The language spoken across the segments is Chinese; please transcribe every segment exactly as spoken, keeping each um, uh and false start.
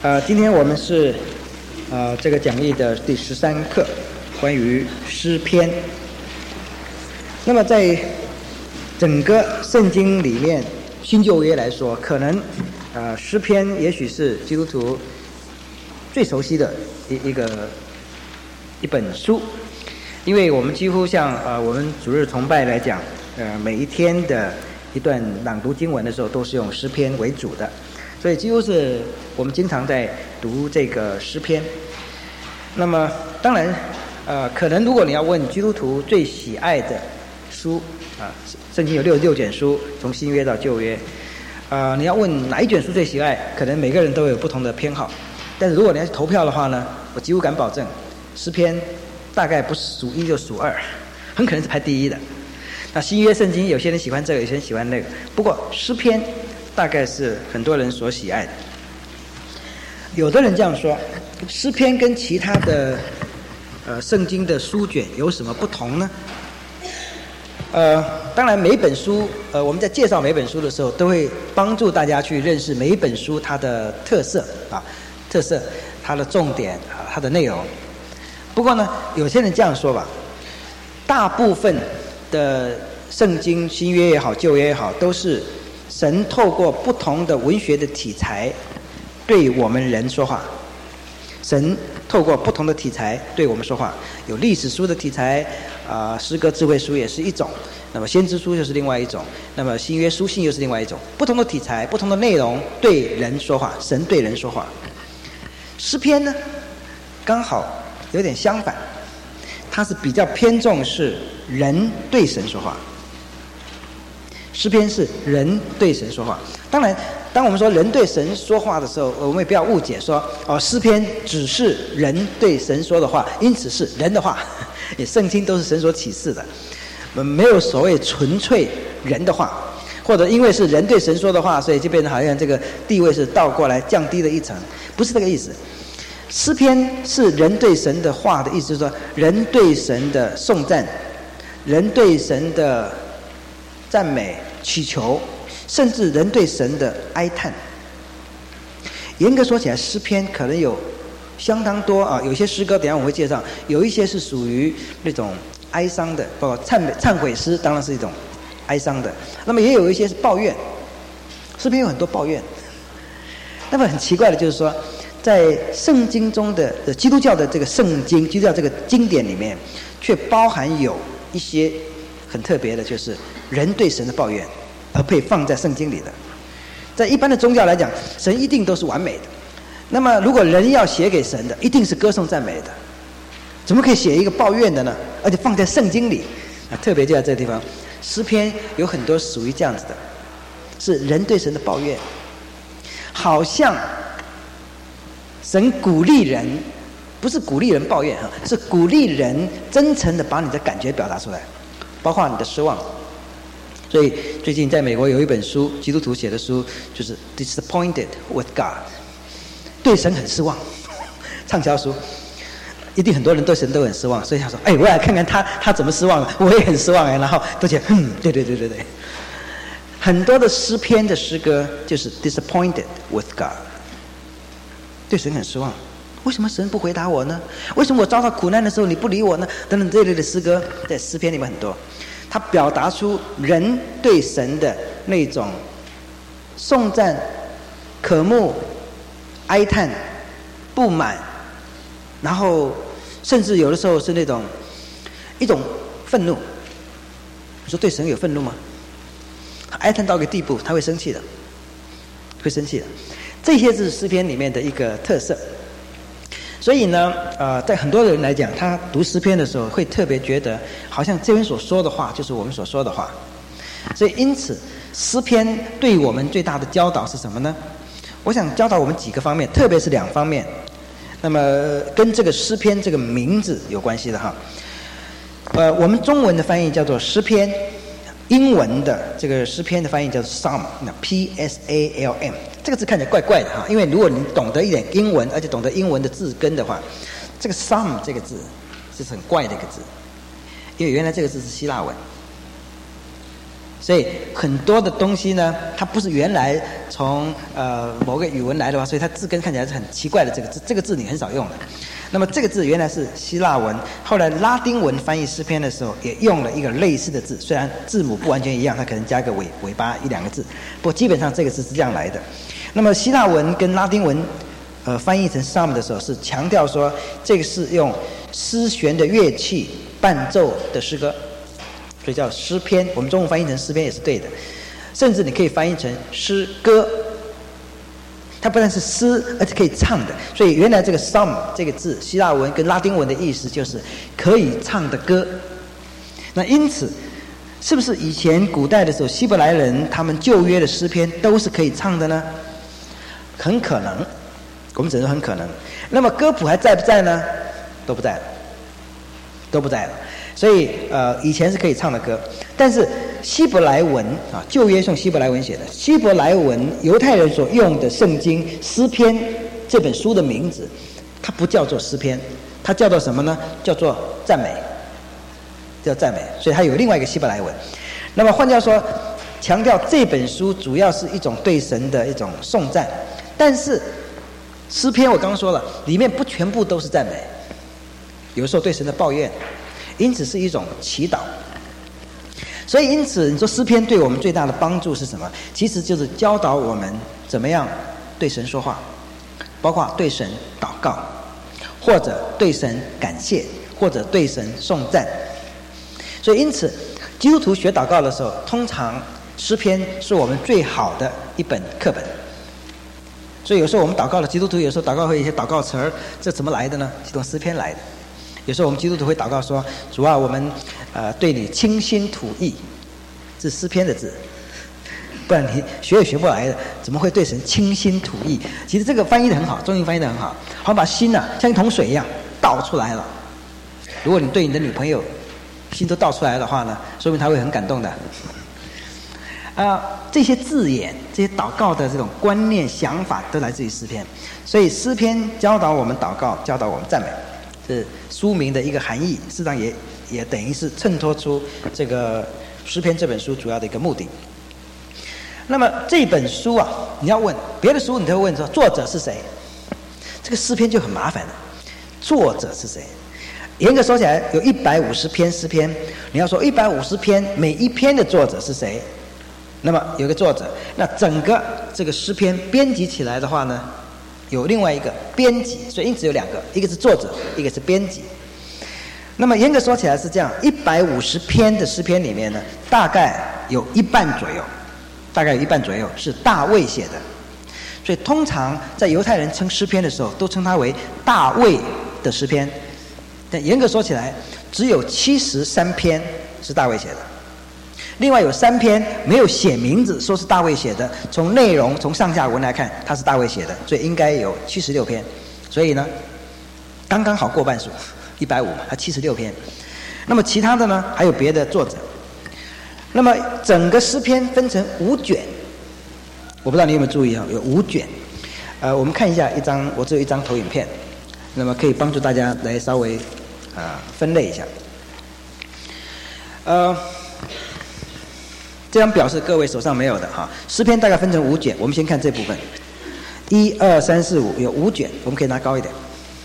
呃，今天我们是呃这个讲义的第十三课，关于诗篇。那么在整个圣经里面，新旧约来说，可能呃诗篇也许是基督徒最熟悉的一一个一本书，因为我们几乎像呃我们主日崇拜来讲，呃每一天的一段朗读经文的时候，都是用诗篇为主的。所以几乎是我们经常在读这个诗篇。那么当然呃可能如果你要问基督徒最喜爱的书啊，圣经有六十六卷书，从新约到旧约，呃你要问哪一卷书最喜爱，可能每个人都有不同的偏好。但是如果你要去投票的话呢，我几乎敢保证诗篇大概不是数一就数二，很可能是排第一的。那新约圣经有些人喜欢这个，有些人喜欢那个，不过诗篇大概是很多人所喜爱的。有的人这样说，诗篇跟其他的呃圣经的书卷有什么不同呢？呃，当然每一本书，呃，我们在介绍每一本书的时候，都会帮助大家去认识每一本书它的特色啊，特色，它的重点啊，它的内容。不过呢，有些人这样说吧，大部分的圣经，新约也好，旧约也好，都是神透过不同的文学的题材对我们人说话。神透过不同的题材对我们说话，有历史书的题材啊、呃，诗歌智慧书也是一种，那么先知书又是另外一种，那么新约书信又是另外一种，不同的题材不同的内容对人说话，神对人说话。诗篇呢刚好有点相反，它是比较偏重是人对神说话。诗篇是人对神说话。当然当我们说人对神说话的时候，我们也不要误解说哦，诗篇只是人对神说的话，因此是人的话。也圣经都是神所启示的，没有所谓纯粹人的话，或者因为是人对神说的话，所以就变成好像这个地位是倒过来降低了一层，不是这个意思。诗篇是人对神的话的意思，就是说人对神的颂赞，人对神的赞美祈求，甚至人对神的哀叹。严格说起来，诗篇可能有相当多啊，有些诗歌等一下我会介绍，有一些是属于那种哀伤的，包括忏忏悔诗，当然是一种哀伤的。那么也有一些是抱怨，诗篇有很多抱怨。那么很奇怪的就是说，在圣经中的基督教的这个圣经，基督教这个经典里面，却包含有一些很特别的，就是人对神的抱怨，而被放在圣经里的。在一般的宗教来讲，神一定都是完美的。那么如果人要写给神的，一定是歌颂赞美的，怎么可以写一个抱怨的呢？而且放在圣经里啊，特别就在这个地方，诗篇有很多属于这样子的，是人对神的抱怨，好像神鼓励人，不是鼓励人抱怨哈，是鼓励人真诚的把你的感觉表达出来，包括你的失望。所以最近在美国有一本书，基督徒写的书，就是 Disappointed with God， 对神很失望，畅销书，一定很多人对神都很失望，所以他说，哎，我来看看他他怎么失望了，我也很失望哎，然后都觉得，嗯，对对对对对，很多的诗篇的诗歌就是 Disappointed with God， 对神很失望，为什么神不回答我呢？为什么我遭到苦难的时候你不理我呢？等等这类的诗歌在诗篇里面很多。它表达出人对神的那种颂赞、渴慕、哀叹、不满，然后甚至有的时候是那种一种愤怒。你说对神有愤怒吗？哀叹到一个地步，他会生气的，会生气的。这些是诗篇里面的一个特色。所以呢，呃，在很多人来讲，他读诗篇的时候会特别觉得，好像这边所说的话就是我们所说的话。所以因此，诗篇对我们最大的教导是什么呢？我想教导我们几个方面，特别是两方面。那么跟这个诗篇这个名字有关系的哈。呃，我们中文的翻译叫做诗篇，英文的这个诗篇的翻译叫做 Psalm， 那 P S A L M。这个字看起来怪怪的哈，因为如果你懂得一点英文，而且懂得英文的字根的话，这个 Psalm 这个字是很怪的一个字，因为原来这个字是希腊文所以很多的东西呢，它不是原来从呃某个语文来的话，所以它字根看起来是很奇怪的这个字，这个字你很少用的。那么这个字原来是希腊文，后来拉丁文翻译诗篇的时候也用了一个类似的字，虽然字母不完全一样，它可能加个尾尾巴一两个字，不过基本上这个字是这样来的。那么希腊文跟拉丁文呃翻译成 psalm 的时候，是强调说这个是用丝弦的乐器伴奏的诗歌，所以叫诗篇。我们中文翻译成诗篇也是对的，甚至你可以翻译成诗歌。它不但是诗，而且可以唱的。所以原来这个 psalm 这个字，希腊文跟拉丁文的意思就是可以唱的歌。那因此，是不是以前古代的时候，希伯来人他们旧约的诗篇都是可以唱的呢？很可能，我们只能说很可能。那么歌谱还在不在呢？都不在了，都不在了。所以呃，以前是可以唱的歌，但是希伯来文啊，旧约是用希伯来文写的。希伯来文，犹太人所用的圣经诗篇这本书的名字，它不叫做诗篇，它叫做什么呢？叫做赞美，叫赞美。所以它有另外一个希伯来文。那么换句话说，强调这本书主要是一种对神的一种颂赞，但是诗篇我刚刚说了，里面不全部都是赞美，有时候对神的抱怨。因此是一种祈祷，所以因此你说诗篇对我们最大的帮助是什么？其实就是教导我们怎么样对神说话，包括对神祷告，或者对神感谢，或者对神颂赞。所以因此基督徒学祷告的时候，通常诗篇是我们最好的一本课本。所以有时候我们祷告的基督徒，有时候祷告会有一些祷告词儿，这怎么来的呢？是从诗篇来的。有时候我们基督徒会祷告说：“主啊，我们呃对你倾心吐意。”这是诗篇的字，不然你学也学不来的，怎么会对神倾心吐意？其实这个翻译的很好，中文翻译的很好，好像把心啊像一桶水一样倒出来了。如果你对你的女朋友心都倒出来的话呢，说明她会很感动的。啊、呃，这些字眼、这些祷告的这种观念、想法，都来自于诗篇。所以诗篇教导我们祷告，教导我们赞美。是书名的一个含义，事实上也也等于是衬托出这个诗篇这本书主要的一个目的。那么这本书啊，你要问别的书，你都会问说作者是谁？这个诗篇就很麻烦了，作者是谁？严格说起来，有一百五十篇诗篇，你要说一百五十篇，每一篇的作者是谁？那么有个作者，那整个这个诗篇编辑起来的话呢？有另外一个编辑，所以因此有两个，一个是作者，一个是编辑。那么严格说起来是这样，一百五十篇的诗篇里面呢，大概有一半左右，大概有一半左右是大卫写的。所以通常在犹太人称诗篇的时候，都称它为大卫的诗篇。但严格说起来，只有七十三篇是大卫写的。另外有三篇没有写名字，说是大卫写的，从内容从上下文来看，他是大卫写的，所以应该有七十六篇。所以呢，刚刚好过半数，一百五嘛，他七十六篇。那么其他的呢，还有别的作者。那么整个诗篇分成五卷，我不知道你有没有注意啊？有五卷。呃，我们看一下一张，我只有一张投影片，那么可以帮助大家来稍微啊、呃、分类一下。呃。这张表是各位手上没有的哈，诗篇大概分成五卷，我们先看这部分，一二三四五有五卷，我们可以拿高一点。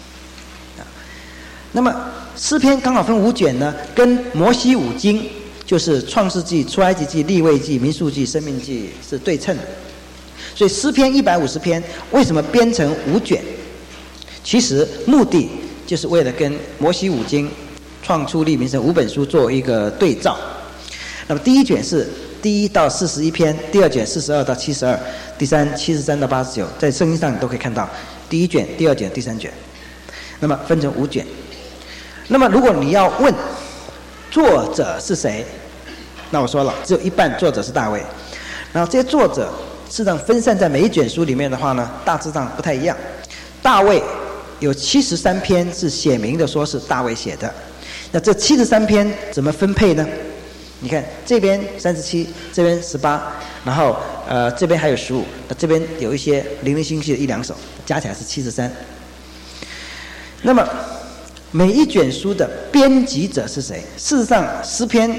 那么诗篇刚好分五卷呢，跟摩西五经，就是创世纪、出埃及记、利未记、民数记、申命记是对称的。所以诗篇一百五十篇为什么编成五卷？其实目的就是为了跟摩西五经、创出利民申五本书做一个对照。那么第一卷是第一到四十一篇，第二卷四十二到七十二，第三七十三到八十九，在圣经上你都可以看到第一卷、第二卷、第三卷。那么分成五卷。那么如果你要问作者是谁，那我说了，只有一半作者是大卫。然后这些作者事实上分散在每一卷书里面的话呢，大致上不太一样。大卫有七十三篇是写明的说是大卫写的。那这七十三篇怎么分配呢？你看这边三十七，这边十八，然后呃这边还有十五，这边有一些零零星星的一两首，加起来是七十三。那么每一卷书的编辑者是谁？事实上诗篇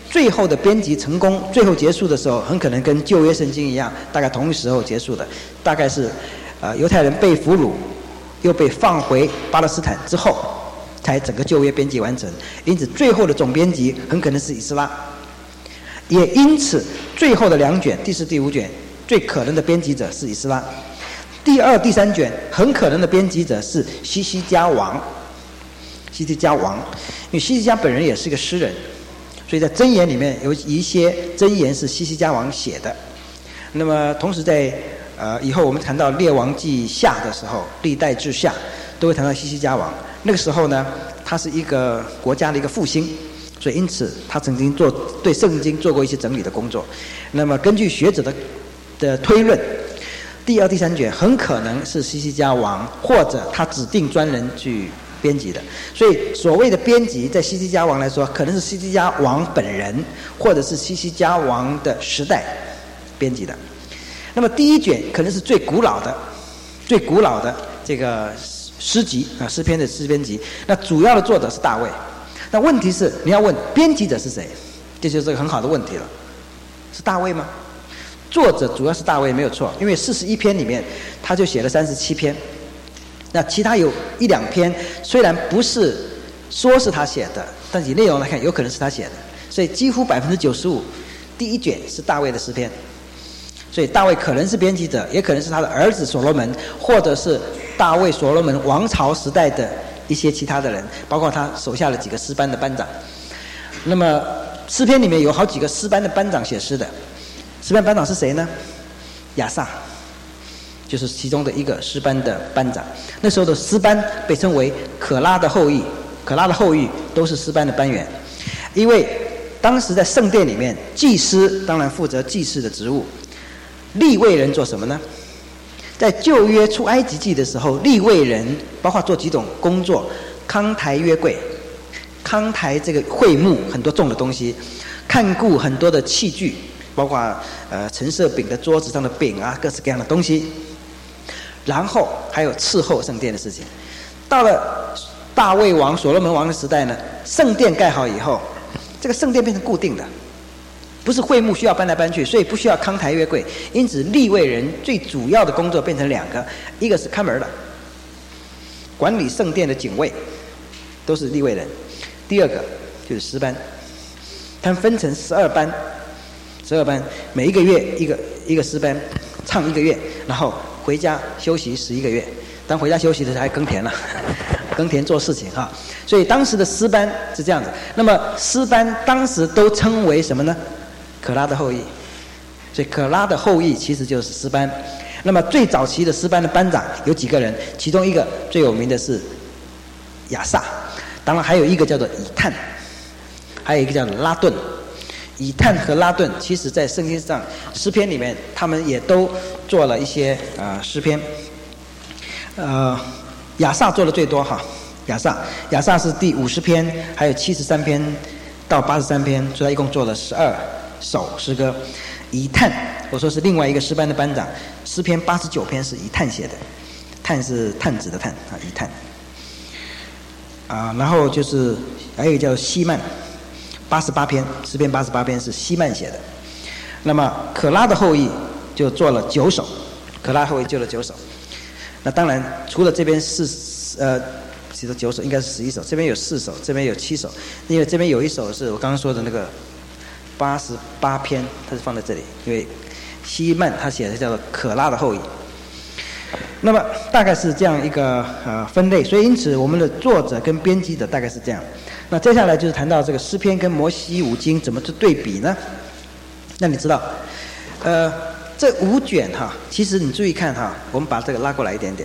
最后的编辑成功，最后结束的时候，很可能跟旧约圣经一样，大概同一时候结束的，大概是呃犹太人被俘虏，又被放回巴勒斯坦之后，才整个旧约编辑完成。因此，最后的总编辑很可能是以斯拉，也因此最后的两卷，第四、第五卷，最可能的编辑者是以斯拉。第二、第三卷很可能的编辑者是西西家王，西西家王，因为西西家本人也是个诗人。所以在箴言里面有一些箴言是西西家王写的。那么同时在呃以后我们谈到列王记下的时候，历代志下都会谈到西西家王。那个时候呢，他是一个国家的一个复兴，所以因此他曾经做对圣经做过一些整理的工作。那么根据学者的的推论，第二、第三卷很可能是西西家王或者他指定专人去编辑的。所以所谓的编辑，在西西家王来说，可能是西西家王本人，或者是西西家王的时代编辑的。那么第一卷可能是最古老的、最古老的这个诗集啊，诗篇的诗篇集。那主要的作者是大卫。那问题是，你要问编辑者是谁？这就是个很好的问题了。是大卫吗？作者主要是大卫，没有错，因为四十一篇里面，他就写了三十七篇。那其他有一两篇，虽然不是说是他写的，但以内容来看，有可能是他写的。所以几乎百分之九十五，第一卷是大卫的诗篇。所以大卫可能是编辑者，也可能是他的儿子所罗门，或者是大卫所罗门王朝时代的一些其他的人，包括他手下的几个诗班的班长。那么诗篇里面有好几个诗班的班长写诗的，诗班班长是谁呢？亚萨。就是其中的一个诗班的班长。那时候的诗班被称为可拉的后裔，可拉的后裔都是诗班的班员。因为当时在圣殿里面，祭司当然负责祭祀的职务，利未人做什么呢？在旧约出埃及记的时候，利未人包括做几种工作：康抬约柜，康抬这个会幕很多重的东西，看顾很多的器具，包括呃陈设饼的桌子上的饼啊，各式各样的东西。然后还有伺候圣殿的事情。到了大卫王、所罗门王的时代呢，圣殿盖好以后，这个圣殿变成固定的，不是会幕需要搬来搬去，所以不需要康抬约柜。因此利未人最主要的工作变成两个，一个是看门的，管理圣殿的警卫，都是利未人；第二个就是诗班，他们分成十二班，十二班每一个月一个一个诗班唱一个月，然后回家休息十一个月。当回家休息的时候还耕田了，耕田做事情哈。所以当时的诗班是这样子。那么诗班当时都称为什么呢？可拉的后裔。所以可拉的后裔其实就是诗班。那么最早期的诗班的班长有几个人？其中一个最有名的是亚萨，当然还有一个叫做以探，还有一个叫做拉顿。以探和拉顿其实在圣经上诗篇里面他们也都做了一些呃诗篇。呃亚萨做的最多哈，亚萨亚萨是第五十篇，还有七十三篇到八十三篇，所以他一共做了十二首诗歌。以探我说是另外一个诗班的班长，诗篇八十九篇是以探写的，探是探子的探啊，以探啊，然后就是还有一个叫西曼，八十八篇诗篇八十八篇是西曼写的。那么可拉的后裔就做了九首，可拉后裔做了九首。那当然除了这边是呃其实九首应该是十一首，这边有四首，这边有七首，因为这边有一首是我刚刚说的那个八十八篇，它是放在这里，因为西曼他写的叫做可拉的后裔。那么大概是这样一个呃分类，所以因此我们的作者跟编辑者大概是这样。那接下来就是谈到这个诗篇跟摩西五经怎么去对比呢？那你知道呃这五卷哈，其实你注意看哈，我们把这个拉过来一点点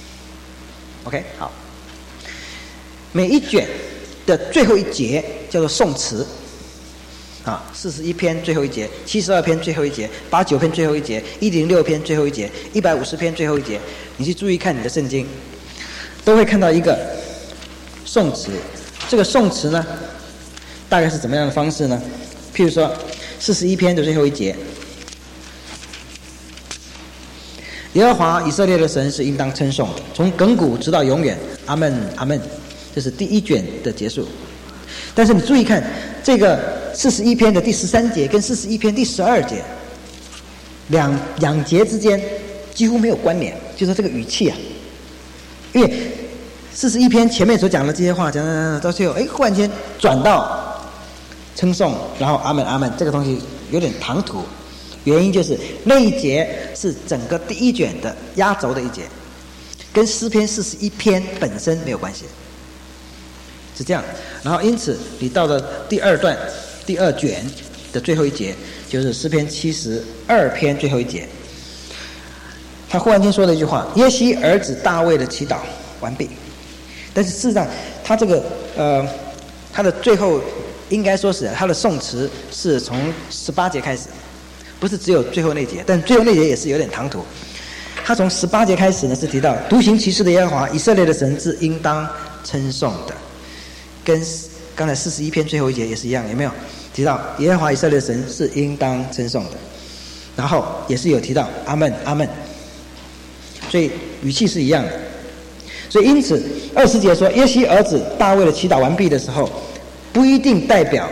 OK 好，每一卷的最后一节叫做颂词啊，四十一篇最后一节，七十二篇最后一节，八九篇最后一节，一零六篇最后一节，一百五十篇最后一节。你去注意看你的圣经，都会看到一个颂词。这个颂词呢，大概是怎么样的方式呢？譬如说，四十一篇的最后一节，耶和华以色列的神是应当称颂的，从亘古直到永远，阿们阿们。这是第一卷的结束。 但是你注意看，这个四十一篇的第十三节跟四十一篇第十二节，两两节之间几乎没有关联，就是这个语气啊。因为四十一篇前面所讲的这些话，讲讲讲到最后，哎，忽然间转到称颂，然后阿门阿门，这个东西有点唐突。原因就是那一节是整个第一卷的压轴的一节，跟诗篇四十一篇本身没有关系，是这样。然后因此你到了第二段第二卷的最后一节，就是诗篇七十二篇最后一节，他忽然间说了一句话：耶西儿子大卫的祈祷完毕。但是事实上他这个呃他的最后应该说是他的颂词是从十八节开始，不是只有最后那节，但最后那节也是有点唐突。他从十八节开始呢，是提到独行其事的耶和华以色列的神是应当称颂的，跟刚才四十一篇最后一节也是一样，有没有提到耶和华以色列的神是应当称颂的？然后也是有提到阿们阿们，所以语气是一样的。所以因此二十节说耶西儿子大卫的祈祷完毕的时候，不一定代表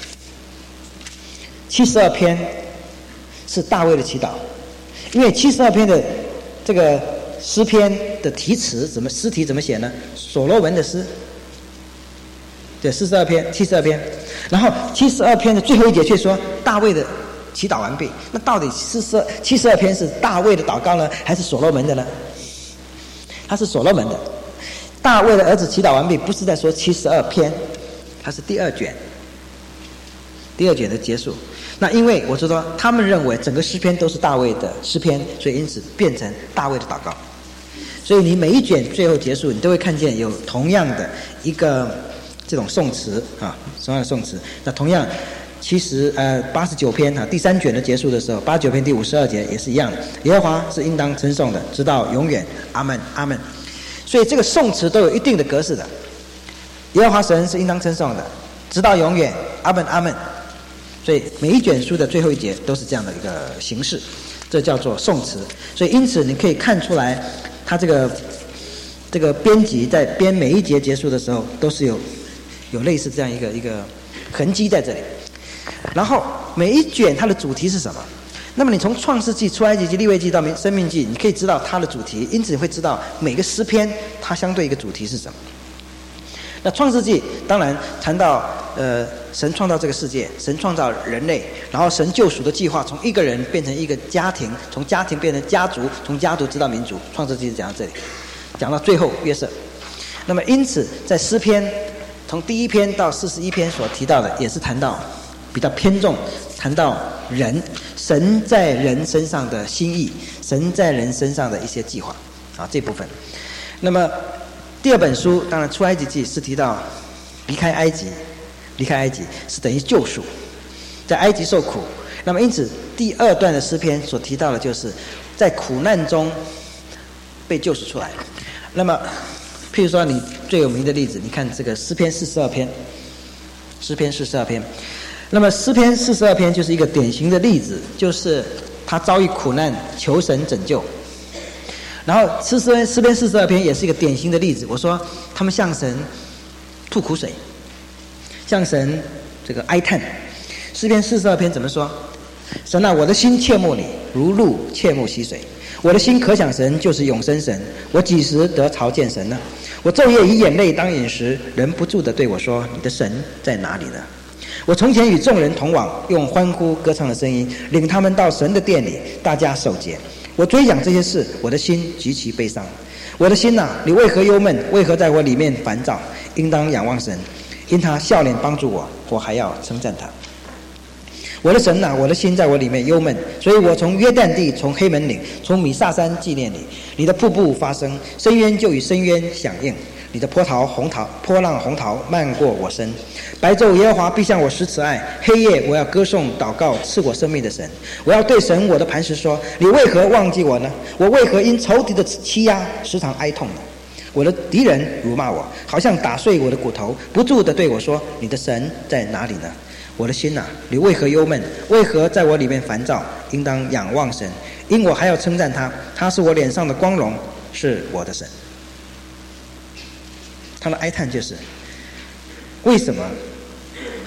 七十二篇是大卫的祈祷，因为七十二篇的这个诗篇的题词怎么诗题怎么写呢？所罗门的诗，对，四十二篇七十二篇，然后七十二篇的最后一节却说大卫的祈祷完毕。那到底四十二七十二篇是大卫的祷告呢，还是所罗门的呢？他是所罗门的。大卫的儿子祈祷完毕，不是在说七十二篇，它是第二卷，第二卷的结束。那因为我知道他们认为整个诗篇都是大卫的诗篇，所以因此变成大卫的祷告。所以你每一卷最后结束，你都会看见有同样的一个这种颂词啊，同样的颂词。那同样七十呃八十九篇啊，第三卷的结束的时候，八十九篇第五十二节也是一样的。耶和华是应当称颂的，直到永远。阿们阿们。所以这个颂词都有一定的格式的。耶和华神是应当称颂的，直到永远。阿们阿们。所以每一卷书的最后一节都是这样的一个形式，这叫做颂词。所以因此你可以看出来，他这个这个编辑在编每一节结束的时候，都是有有类似这样一个一个痕迹在这里。然后每一卷它的主题是什么？那么你从创世纪、出埃及记、利未记到申命记，你可以知道它的主题，因此你会知道每个诗篇它相对一个主题是什么。那创世纪当然谈到呃神创造这个世界，神创造人类，然后神救赎的计划从一个人变成一个家庭，从家庭变成家族，从家族直到民族。创世纪是讲到这里，讲到最后约瑟。那么因此在诗篇从第一篇到四十一篇所提到的，也是谈到比较偏重谈到人，神在人身上的心意，神在人身上的一些计划啊，这部分。那么第二本书当然出埃及记是提到离开埃及，离开埃及是等于救赎，在埃及受苦。那么因此第二段的诗篇所提到的就是在苦难中被救赎出来。那么譬如说你最有名的例子，你看这个诗篇四十二篇，诗篇四十二篇。那么诗篇四十二篇就是一个典型的例子，就是他遭遇苦难求神拯救。然后诗篇诗篇四十二篇也是一个典型的例子，我说他们向神吐苦水，向神这个哀叹。诗篇四十二篇怎么说？神啊，我的心切慕你，如鹿切慕溪水。我的心可想神，就是永生神。我几时得朝见神呢？我昼夜以眼泪当饮食，忍不住地对我说：你的神在哪里呢？我从前与众人同往，用欢呼歌唱的声音领他们到神的殿里，大家守节。我追想这些事，我的心极其悲伤。我的心啊，你为何忧闷？为何在我里面烦躁？应当仰望神，因他笑脸帮助我，我还要称赞他。我的神啊，我的心在我里面忧闷，所以我从约旦地，从黑门岭，从米萨山纪念你。你的瀑布发声，深渊就与深渊响应。你的波涛洪涛波浪洪涛漫过我身。白昼耶和华必向我施慈爱，黑夜我要歌颂祷告赐我生命的神。我要对神我的磐石说：你为何忘记我呢？我为何因仇敌的欺压时常哀痛呢？我的敌人辱骂我，好像打碎我的骨头，不住地对我说：你的神在哪里呢？我的心啊，你为何忧闷？为何在我里面烦躁？应当仰望神，因我还要称赞他，他是我脸上的光荣，是我的神。他的哀叹就是：为什么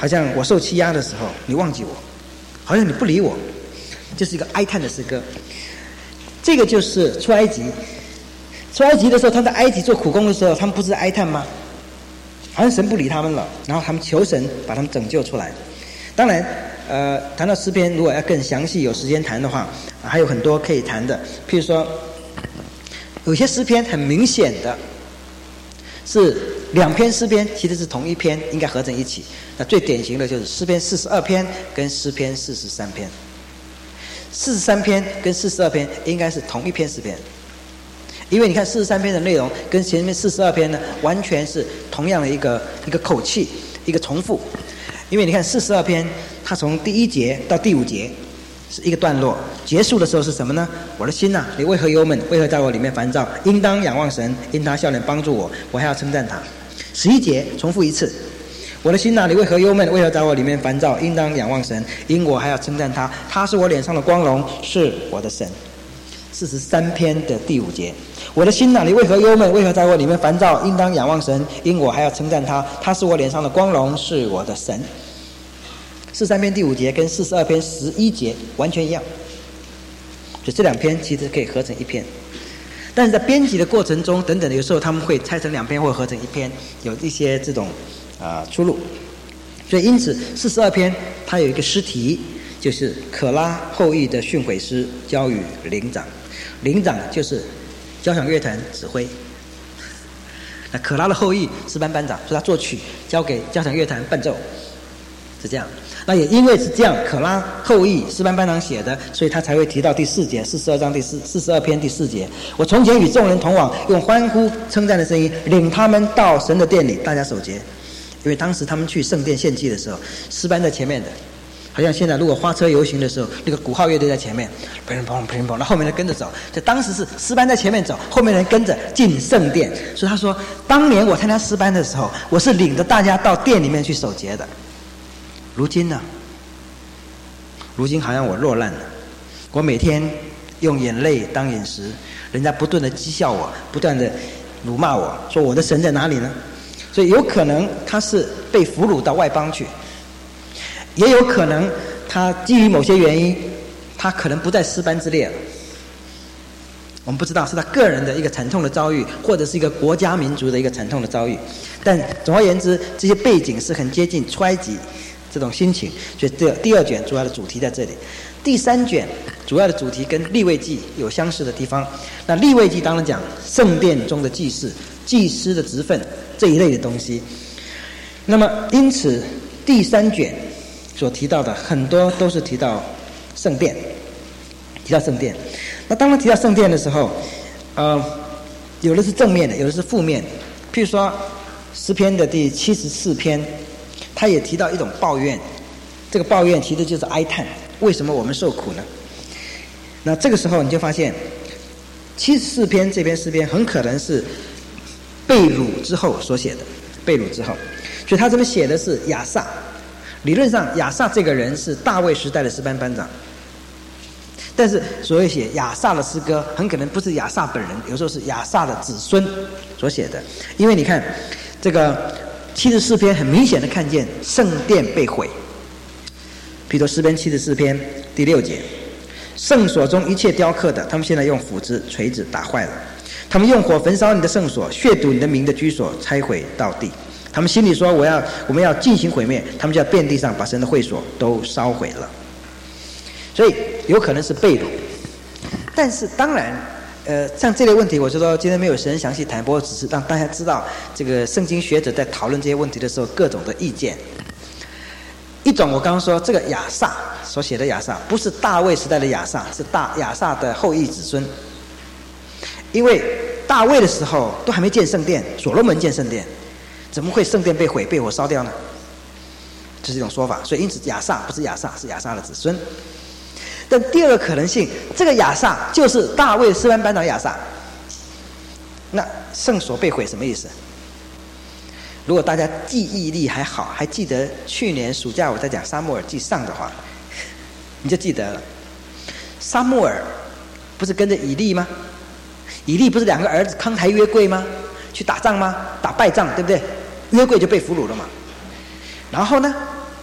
好像我受欺压的时候，你忘记我，好像你不理我，就是一个哀叹的诗歌。这个就是出埃及，出埃及的时候，他在埃及做苦工的时候，他们不是哀叹吗？好像神不理他们了，然后他们求神把他们拯救出来。当然，呃，谈到诗篇，如果要更详细，有时间谈的话，还有很多可以谈的。譬如说，有些诗篇很明显的是两篇诗篇其实是同一篇，应该合成一起。那最典型的就是诗篇四十二篇跟诗篇四十三篇，四十三篇跟四十二篇应该是同一篇诗篇。因为你看四十三篇的内容跟前面四十二篇呢，完全是同样的一个一个口气，一个重复。因为你看四十二篇，它从第一节到第五节是一个段落，结束的时候是什么呢？我的心呐、啊，你为何忧闷？为何在我里面烦躁？应当仰望神，因他笑脸帮助我，我还要称赞他。十一节重复一次，我的心呐、啊，你为何忧闷？为何在我里面烦躁？应当仰望神，因我还要称赞他，他是我脸上的光荣，是我的神。四十三篇的第五节，我的心哪，你为何忧闷？为何在我里面烦躁？应当仰望神，因我还要称赞他，他是我脸上的光荣，是我的神。四十三篇第五节跟四十二篇十一节完全一样，所以这两篇其实可以合成一篇。但是在编辑的过程中等等的，有时候他们会拆成两篇或合成一篇，有一些这种啊、呃、出入。所以因此四十二篇它有一个诗题，就是可拉后裔的训诲诗交与灵长。灵长就是交响乐团指挥，那可拉的后裔诗班班长，所以他作曲交给交响乐团伴奏，是这样。那也因为是这样，可拉后裔诗班班长写的，所以他才会提到第四节，四十二章第四四十二篇第四节。我从前与众人同往，用欢呼称赞的声音领他们到神的殿里，大家守节。因为当时他们去圣殿献祭的时候，诗班在前面的。好像现在如果花车游行的时候，那个鼓号乐队在前面，砰砰砰砰，那后面人跟着走。就当时是诗班在前面走，后面人跟着进圣殿。所以他说，当年我参加诗班的时候，我是领着大家到殿里面去守节的。如今呢？如今好像我落难了，我每天用眼泪当饮食，人家不断的讥笑我，不断的辱骂我，说我的神在哪里呢？所以有可能他是被俘虏到外邦去。也有可能他基于某些原因，他可能不在诗班之列了。我们不知道是他个人的一个惨痛的遭遇，或者是一个国家民族的一个惨痛的遭遇。但总而言之，这些背景是很接近出埃及这种心情。所以这第二卷主要的主题在这里。第三卷主要的主题跟利未记有相似的地方。那利未记当然讲圣殿中的祭祀、祭司的职分这一类的东西。那么因此第三卷所提到的很多都是提到圣殿，提到圣殿。那当然提到圣殿的时候，呃，有的是正面的，有的是负面的。譬如说诗篇的第七十四篇，他也提到一种抱怨，这个抱怨其实就是哀叹，为什么我们受苦呢？那这个时候你就发现，七十四篇这篇诗篇很可能是被掳之后所写的，被掳之后，所以他这边写的是亚萨。理论上亚萨这个人是大卫时代的诗班班长，但是所谓写亚萨的诗歌很可能不是亚萨本人，有时候是亚萨的子孙所写的。因为你看这个七十四篇很明显的看见圣殿被毁，譬如说诗篇七十四篇第六节，圣所中一切雕刻的，他们现在用斧子锤子打坏了，他们用火焚烧你的圣所，亵渎你的名的居所，拆毁到地。他们心里说我要我们要进行毁灭，他们就要遍地上把神的会所都烧毁了。所以有可能是被掳。但是当然呃，像这类问题我就说今天没有时间详细谈，不过只是让大家知道这个圣经学者在讨论这些问题的时候各种的意见。一种我刚刚说这个亚萨所写的亚萨不是大卫时代的亚萨，是大亚萨的后裔子孙。因为大卫的时候都还没建圣殿，所罗门建圣殿，怎么会圣殿被毁被火烧掉呢？这是一种说法。所以因此亚萨不是亚萨，是亚萨的子孙。但第二个可能性，这个亚萨就是大卫诗班班长亚萨。那圣所被毁什么意思？如果大家记忆力还好，还记得去年暑假我在讲撒母耳记上的话，你就记得了。撒母耳不是跟着以利吗？以利不是两个儿子扛抬约柜吗？去打仗吗？打败仗，对不对？约柜就被俘虏了嘛。然后呢，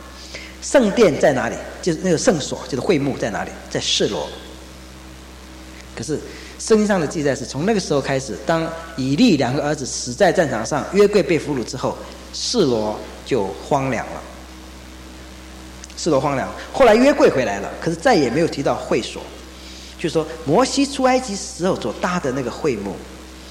圣殿在哪里？就是那个圣所，就是会幕在哪里？在示罗。可是圣经上的记载是从那个时候开始，当以利两个儿子死在战场上，约柜被俘虏之后，示罗就荒凉了。示罗荒凉，后来约柜回来了，可是再也没有提到会所。就是说，摩西出埃及时候所搭的那个会幕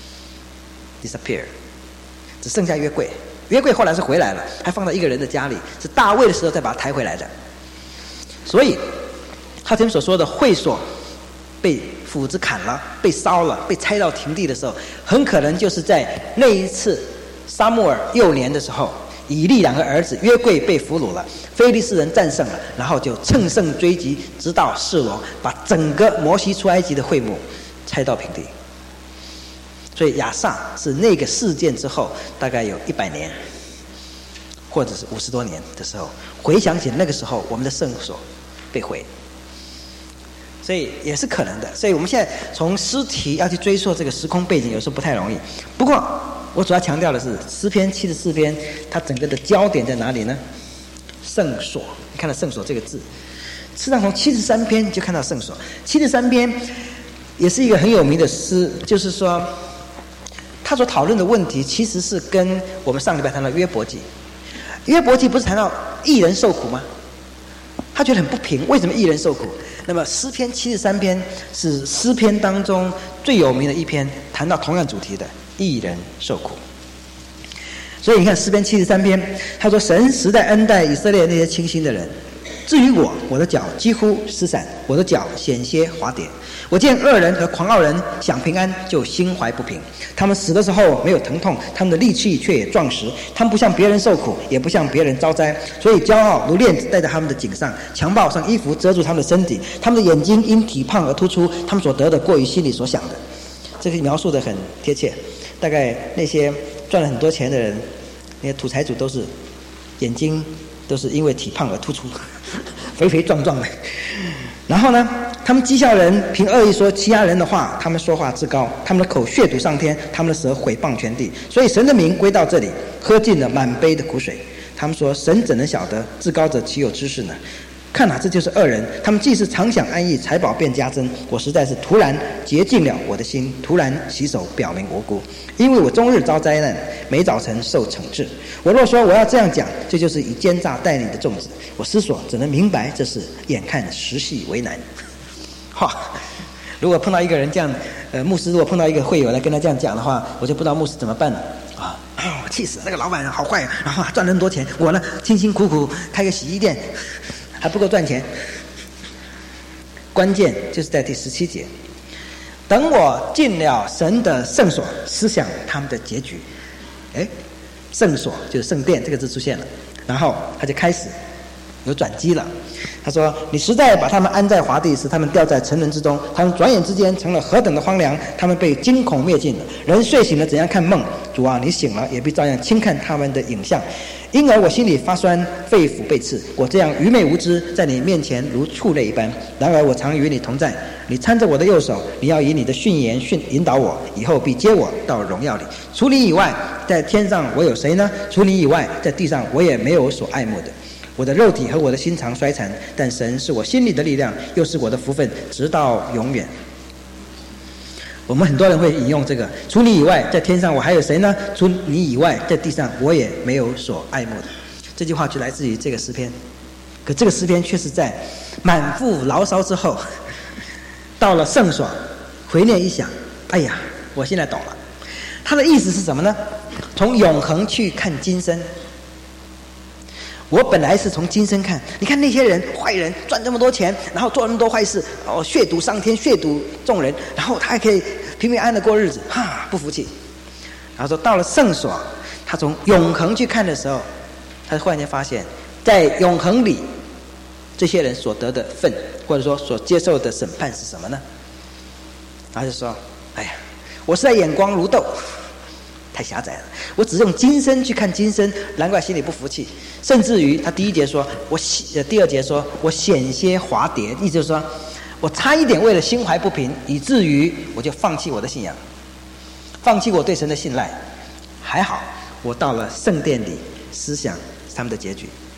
disappear， 只剩下约柜。约柜后来是回来了，还放到一个人的家里，是大卫的时候再把它抬回来的。所以他前面所说的会所被斧子砍了、被烧了、被拆到平地的时候，很可能就是在那一次撒母耳幼年的时候，以利两个儿子约柜被俘虏了，非利士人战胜了，然后就乘胜追击，直到示罗，把整个摩西出埃及的会幕拆到平地。所以亚萨是那个事件之后大概有一百年或者是五十多年的时候，回想起那个时候我们的圣所被毁，所以也是可能的。所以我们现在从诗题要去追溯这个时空背景，有时候不太容易。不过我主要强调的是诗篇七十四篇，它整个的焦点在哪里呢？圣所。你看到圣所这个字，实际上从七十三篇你就看到圣所。七十三篇也是一个很有名的诗，就是说他所讨论的问题其实是跟我们上礼拜谈到约伯记。约伯记不是谈到义人受苦吗？他觉得很不平，为什么义人受苦？那么诗篇七十三篇是诗篇当中最有名的一篇，谈到同样主题的义人受苦。所以你看诗篇七十三篇，他说神实在恩待以色列那些清心的人，至于我，我的脚几乎失散，我的脚险些滑跌。我见恶人和狂傲人享平安，就心怀不平。他们死的时候没有疼痛，他们的力气却也壮实。他们不向别人受苦，也不向别人遭灾，所以骄傲如链子戴在他们的颈上，强暴上衣服遮住他们的身体。他们的眼睛因体胖而突出，他们所得的过于心里所想的。这个描述的很贴切。大概那些赚了很多钱的人，那些土财主都是眼睛都是因为体胖而突出，肥肥壮壮的。然后呢，他们讥笑人，凭恶意说欺压人的话，他们说话自高，他们的口亵渎上天，他们的舌毁谤全地。所以神的名归到这里，喝尽了满杯的苦水。他们说，神怎能晓得？至高者岂有知识呢？看哪，这就是恶人，他们既是常享安逸，财宝便加增。我实在是突然洁净了我的心，突然洗手表明无辜，因为我终日遭灾难，每早晨受惩治。我若说我要这样讲，这就是以奸诈待你的粽子。我思索，只能明白这是眼看时系为难。哈，如果碰到一个人这样，呃，牧师如果碰到一个会友来跟他这样讲的话，我就不知道牧师怎么办了啊！我气死那个老板好坏，然后赚了那么多钱，我呢辛辛苦苦开个洗衣店。还不够赚钱。关键就是在第十七节，等我进了神的圣所，思想他们的结局。哎，圣所就是圣殿这个字出现了，然后他就开始有转机了。他说，你实在把他们安在华地，使他们掉在沉沦之中，他们转眼之间成了何等的荒凉，他们被惊恐灭尽了。人睡醒了怎样看梦？主啊，你醒了也必照样轻看他们的影像。因而我心里发酸，肺腑被刺。我这样愚昧无知，在你面前如畜类一般。然而我常与你同在，你搀着我的右手，你要以你的训言训引导我，以后必接我到荣耀里。除你以外，在天上我有谁呢？除你以外，在地上我也没有所爱慕的。我的肉体和我的心肠衰残，但神是我心里的力量，又是我的福分，直到永远。我们很多人会引用这个，除你以外，在天上我还有谁呢？除你以外，在地上我也没有所爱慕的。这句话就来自于这个诗篇，可这个诗篇却是在满腹牢骚之后，到了圣所，回念一想，哎呀，我现在懂了。他的意思是什么呢？从永恒去看今生。我本来是从今生看，你看那些人坏人赚这么多钱，然后做那么多坏事，哦，亵渎上天，亵渎众人，然后他还可以平平安安的过日子，哈，不服气。然后说到了圣所，他从永恒去看的时候，他忽然间发现，在永恒里，这些人所得的份，或者说所接受的审判是什么呢？然后就说，哎呀，我实在眼光如豆。太狭窄了，我只用今生去看今生，难怪心里不服气。甚至于他第一节说我第二节说我险些滑跌，意思就是说我差一点为了心怀不平，以至于我就放弃我的信仰，放弃我对神的信赖。还好我到了圣殿里思想他们的结局。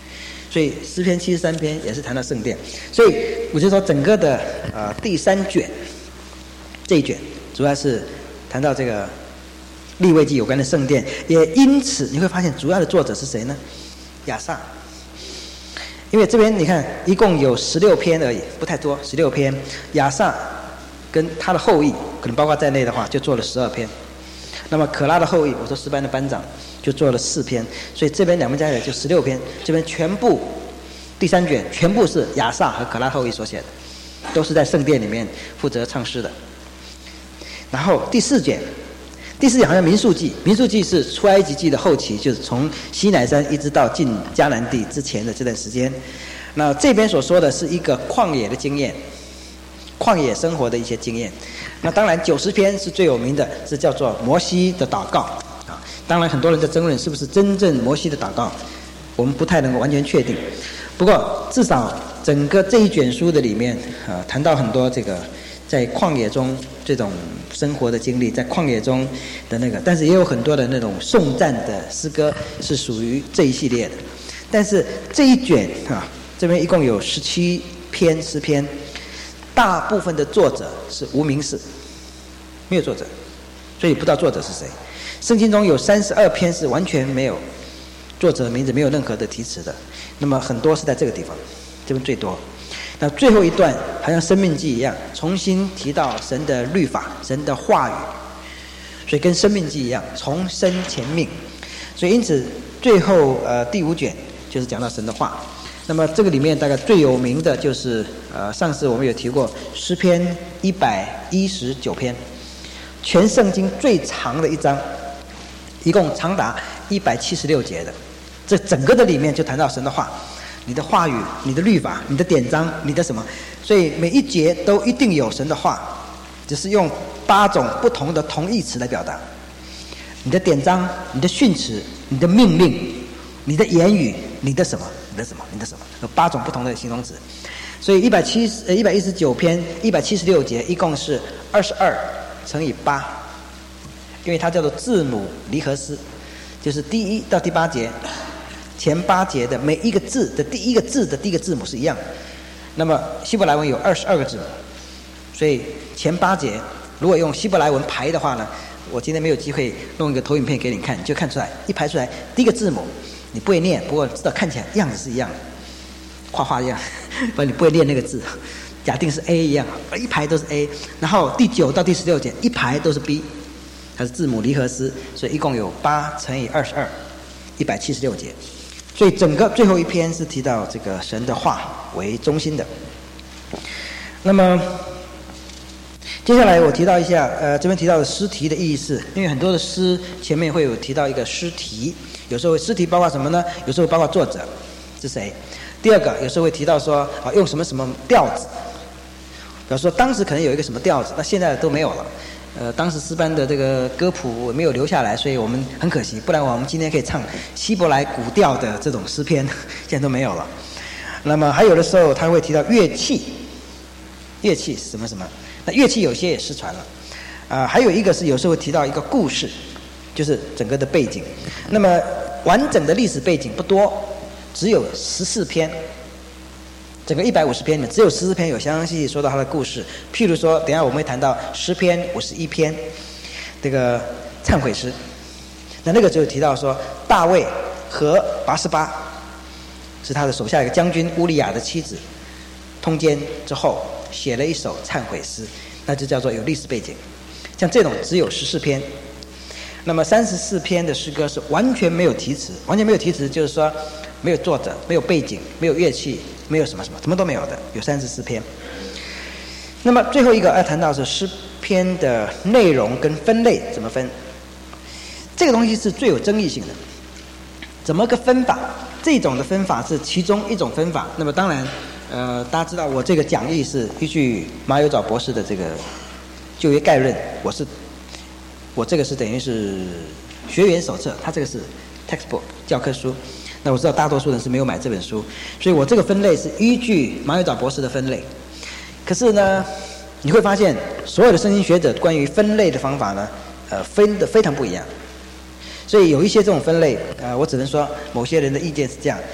所以诗篇七十三篇也是谈到圣殿。所以我就说整个的呃第三卷这一卷主要是谈到这个利未记有关的圣殿，也因此你会发现主要的作者是谁呢？亚萨。因为这边你看一共有十六篇而已，不太多，十六篇。亚萨跟他的后裔可能包括在内的话就做了十二篇，那么可拉的后裔我说诗班的班长就做了四篇，所以这边两边加起来就十六篇。这边全部第三卷全部是亚萨和可拉后裔所写的，都是在圣殿里面负责唱诗的。然后第四卷第四卷好像民数记，民数记是出埃及记的后期，就是从西乃山一直到进迦南地之前的这段时间。那这边所说的是一个旷野的经验，旷野生活的一些经验。那当然九十篇是最有名的，是叫做摩西的祷告啊。当然很多人在争论是不是真正摩西的祷告，我们不太能够完全确定。不过至少整个这一卷书的里面啊，谈到很多这个在旷野中这种生活的经历，在旷野中的那个，但是也有很多的那种颂赞的诗歌是属于这一系列的。但是这一卷啊，这边一共有十七篇诗篇，大部分的作者是无名氏，没有作者，所以不知道作者是谁。圣经中有三十二篇是完全没有作者的名字，没有任何的题词的。那么很多是在这个地方，这边最多。那最后一段好像生命记一样，重新提到神的律法，神的话语，所以跟生命记一样，重申前命。所以因此最后呃第五卷就是讲到神的话。那么这个里面大概最有名的就是呃上次我们有提过诗篇一百一十九篇，全圣经最长的一章，一共长达一百七十六节的，这整个的里面就谈到神的话，你的话语，你的律法，你的典章，你的什么，所以每一节都一定有神的话，只是用八种不同的同义词来表达。你的典章，你的训词，你的命令，你的言语，你的什么，你的什么，你的什么，有八种不同的形容词。所以一百七十呃一百一十九篇一百七十六节，一共是二十二乘以八，因为它叫做字母离合诗，就是第一到第八节。前八节的每一个字的第一个字的第一个字母是一样的。那么希伯来文有二十二个字母，所以前八节如果用希伯来文排的话呢，我今天没有机会弄一个投影片给你看，你就看出来，一排出来第一个字母你不会念，不过知道看起来样子是一样的，画画一样，不然你不会念那个字。假定是 A 一样，一排都是 A， 然后第九到第十六节一排都是 B， 它是字母离合诗，所以一共有八乘以二十二，一百七十六节。所以整个最后一篇是提到这个神的话为中心的。那么接下来我提到一下呃这边提到的诗题的意思，因为很多的诗前面会有提到一个诗题，有时候诗题包括什么呢？有时候包括作者是谁。第二个有时候会提到说啊用什么什么调子，比如说当时可能有一个什么调子，那现在都没有了。呃，当时诗班的这个歌谱没有留下来，所以我们很可惜，不然我们今天可以唱希伯来古调的这种诗篇，现在都没有了。那么还有的时候他会提到乐器，乐器什么什么，那乐器有些也失传了。啊、呃，还有一个是有时候会提到一个故事，就是整个的背景。那么完整的历史背景不多，只有十四篇。整个一百五十篇里面只有十四篇有详详细细说到他的故事。譬如说等一下我们会谈到诗篇五十一篇这个忏悔诗，那那个就提到说大卫和拔示巴是他的手下一个将军乌利亚的妻子通奸之后写了一首忏悔诗，那就叫做有历史背景。像这种只有十四篇。那么三十四篇的诗歌是完全没有题词，完全没有题词就是说没有作者，没有背景，没有乐器，没有什么什么，什么都没有的，有三十四篇。那么最后一个要谈到是诗篇的内容跟分类怎么分，这个东西是最有争议性的。怎么个分法？这种的分法是其中一种分法。那么当然，呃，大家知道我这个讲义是依据马友藻博士的这个就业概论，我是我这个是等于是学员手册，他这个是 textbook 教科书。那我知道大多数人是没有买这本书，所以我这个分类是依据马友藻博士的分类。可是呢，你会发现所有的圣经学者关于分类的方法呢，呃，分的非常不一样。所以有一些这种分类，呃，我只能说某些人的意见是这样。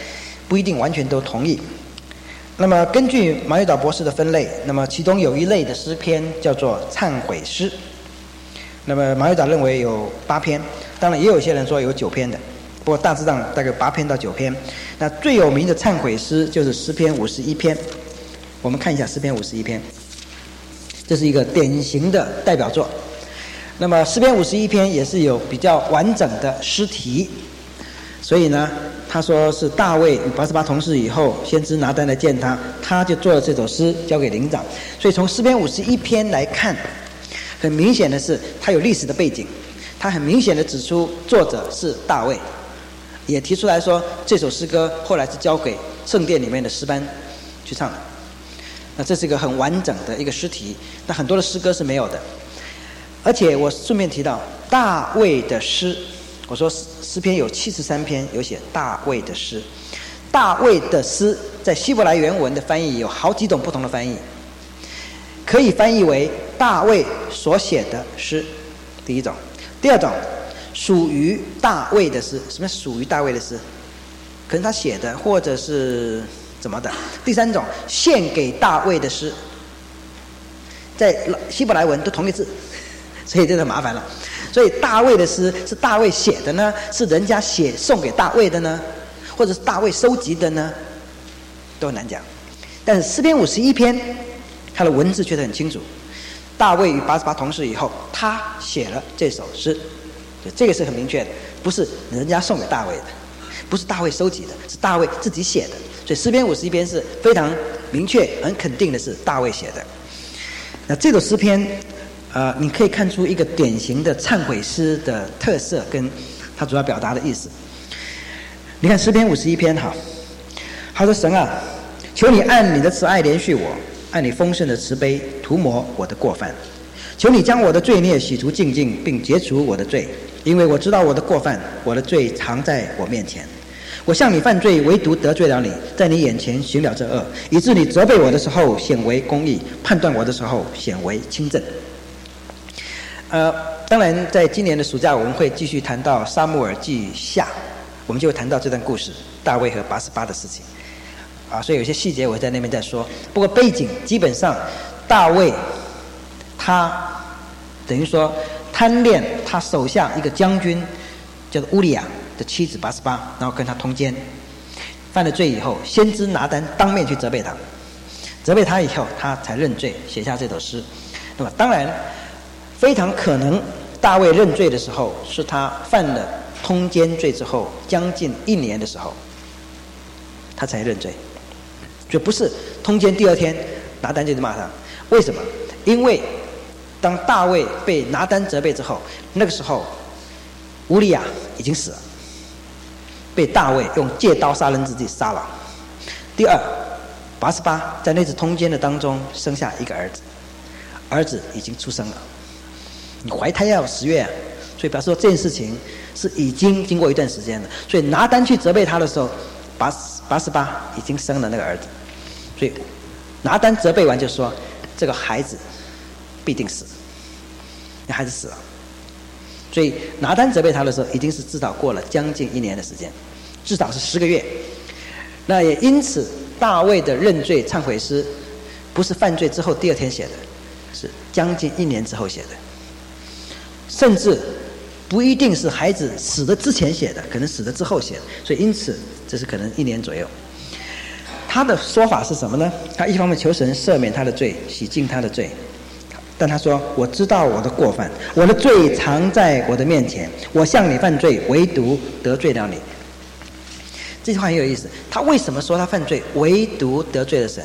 不一定完全都同意。那么根据马友岛博士的分类，那么其中有一类的诗篇叫做忏悔诗。那么马友岛认为有八篇，当然也有些人说有九篇的，不过大致上大概八篇到九篇。那最有名的忏悔诗就是诗篇五十一篇。我们看一下诗篇五十一篇，这是一个典型的代表作。那么诗篇五十一篇也是有比较完整的诗题，所以呢他说是大卫与八十八同事以后，先知拿单来见他，他就做了这首诗交给灵长。所以从诗篇五十一篇来看，很明显的是他有历史的背景，他很明显的指出作者是大卫，也提出来说这首诗歌后来是交给圣殿里面的诗班去唱的。那这是一个很完整的一个诗题，那很多的诗歌是没有的。而且我顺便提到大卫的诗，我说诗篇有七十三篇有写大卫的诗。大卫的诗在希伯来原文的翻译有好几种不同的翻译，可以翻译为大卫所写的诗，第一种。第二种，属于大卫的诗。什么属于大卫的诗？可能他写的，或者是怎么的。第三种，献给大卫的诗，在希伯来文都同一个字，所以这就麻烦了。所以大卫的诗是大卫写的呢，是人家写送给大卫的呢，或者是大卫收集的呢，都很难讲。但是诗篇五十一篇它的文字却是很清楚，大卫与八十八同事以后，他写了这首诗，这个是很明确的，不是人家送给大卫的，不是大卫收集的，是大卫自己写的。所以诗篇五十一篇是非常明确很肯定的是大卫写的。那这首诗篇呃，你可以看出一个典型的忏悔诗的特色跟它主要表达的意思。你看诗篇五十一篇哈，他说神啊，求你按你的慈爱怜恤我，按你丰盛的慈悲涂抹我的过犯，求你将我的罪孽洗除净尽，并解除我的罪，因为我知道我的过犯，我的罪常在我面前。我向你犯罪，唯独得罪了你，在你眼前行了这恶，以致你责备我的时候显为公义，判断我的时候显为清正。呃，当然在今年的暑假我们会继续谈到撒母耳记下，我们就会谈到这段故事，大卫和八十八的事情啊，所以有些细节我会在那边再说。不过背景基本上，大卫他等于说贪恋他手下一个将军叫做乌利亚的妻子八十八，然后跟他通奸，犯了罪以后，先知拿单当面去责备他，责备他以后，他才认罪，写下这首诗。那么当然非常可能大卫认罪的时候是他犯了通奸罪之后将近一年的时候他才认罪，就不是通奸第二天拿单就骂他。为什么？因为当大卫被拿单责备之后，那个时候乌利亚已经死了，被大卫用借刀杀人之计杀了。第二，八十八在那次通奸的当中生下一个儿子，儿子已经出生了，你怀胎要有十月啊，所以表示说这件事情是已经经过一段时间了。所以拿单去责备他的时候，八八十八已经生了那个儿子，所以拿单责备完就说这个孩子必定死，那孩子死了。所以拿单责备他的时候，已经是至少过了将近一年的时间，至少是十个月。那也因此，大卫的认罪忏悔诗不是犯罪之后第二天写的，是将近一年之后写的，甚至不一定是孩子死的之前写的，可能死的之后写的。所以因此，这是可能一年左右。他的说法是什么呢？他一方面求神赦免他的罪，洗净他的罪。但他说我知道我的过犯，我的罪常在我的面前，我向你犯罪，唯独得罪了你。这句话很有意思，他为什么说他犯罪唯独得罪了神？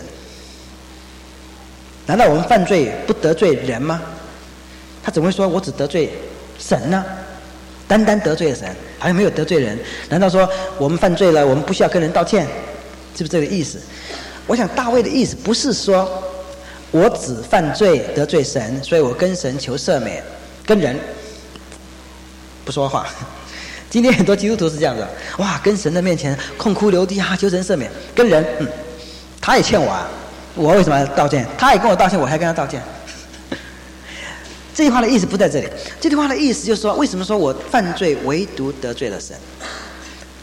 难道我们犯罪不得罪人吗？他怎么会说我只得罪神呢？单单得罪了神，好像没有得罪人。难道说我们犯罪了，我们不需要跟人道歉？是不是这个意思？我想大卫的意思不是说我只犯罪得罪神，所以我跟神求赦免，跟人不说话。今天很多基督徒是这样的，哇，跟神的面前痛哭流涕啊，求神赦免，跟人，嗯，他也欠我啊，我为什么要道歉？他也跟我道歉，我还跟他道歉。这句话的意思不在这里，这句话的意思就是说，为什么说我犯罪唯独得罪了神？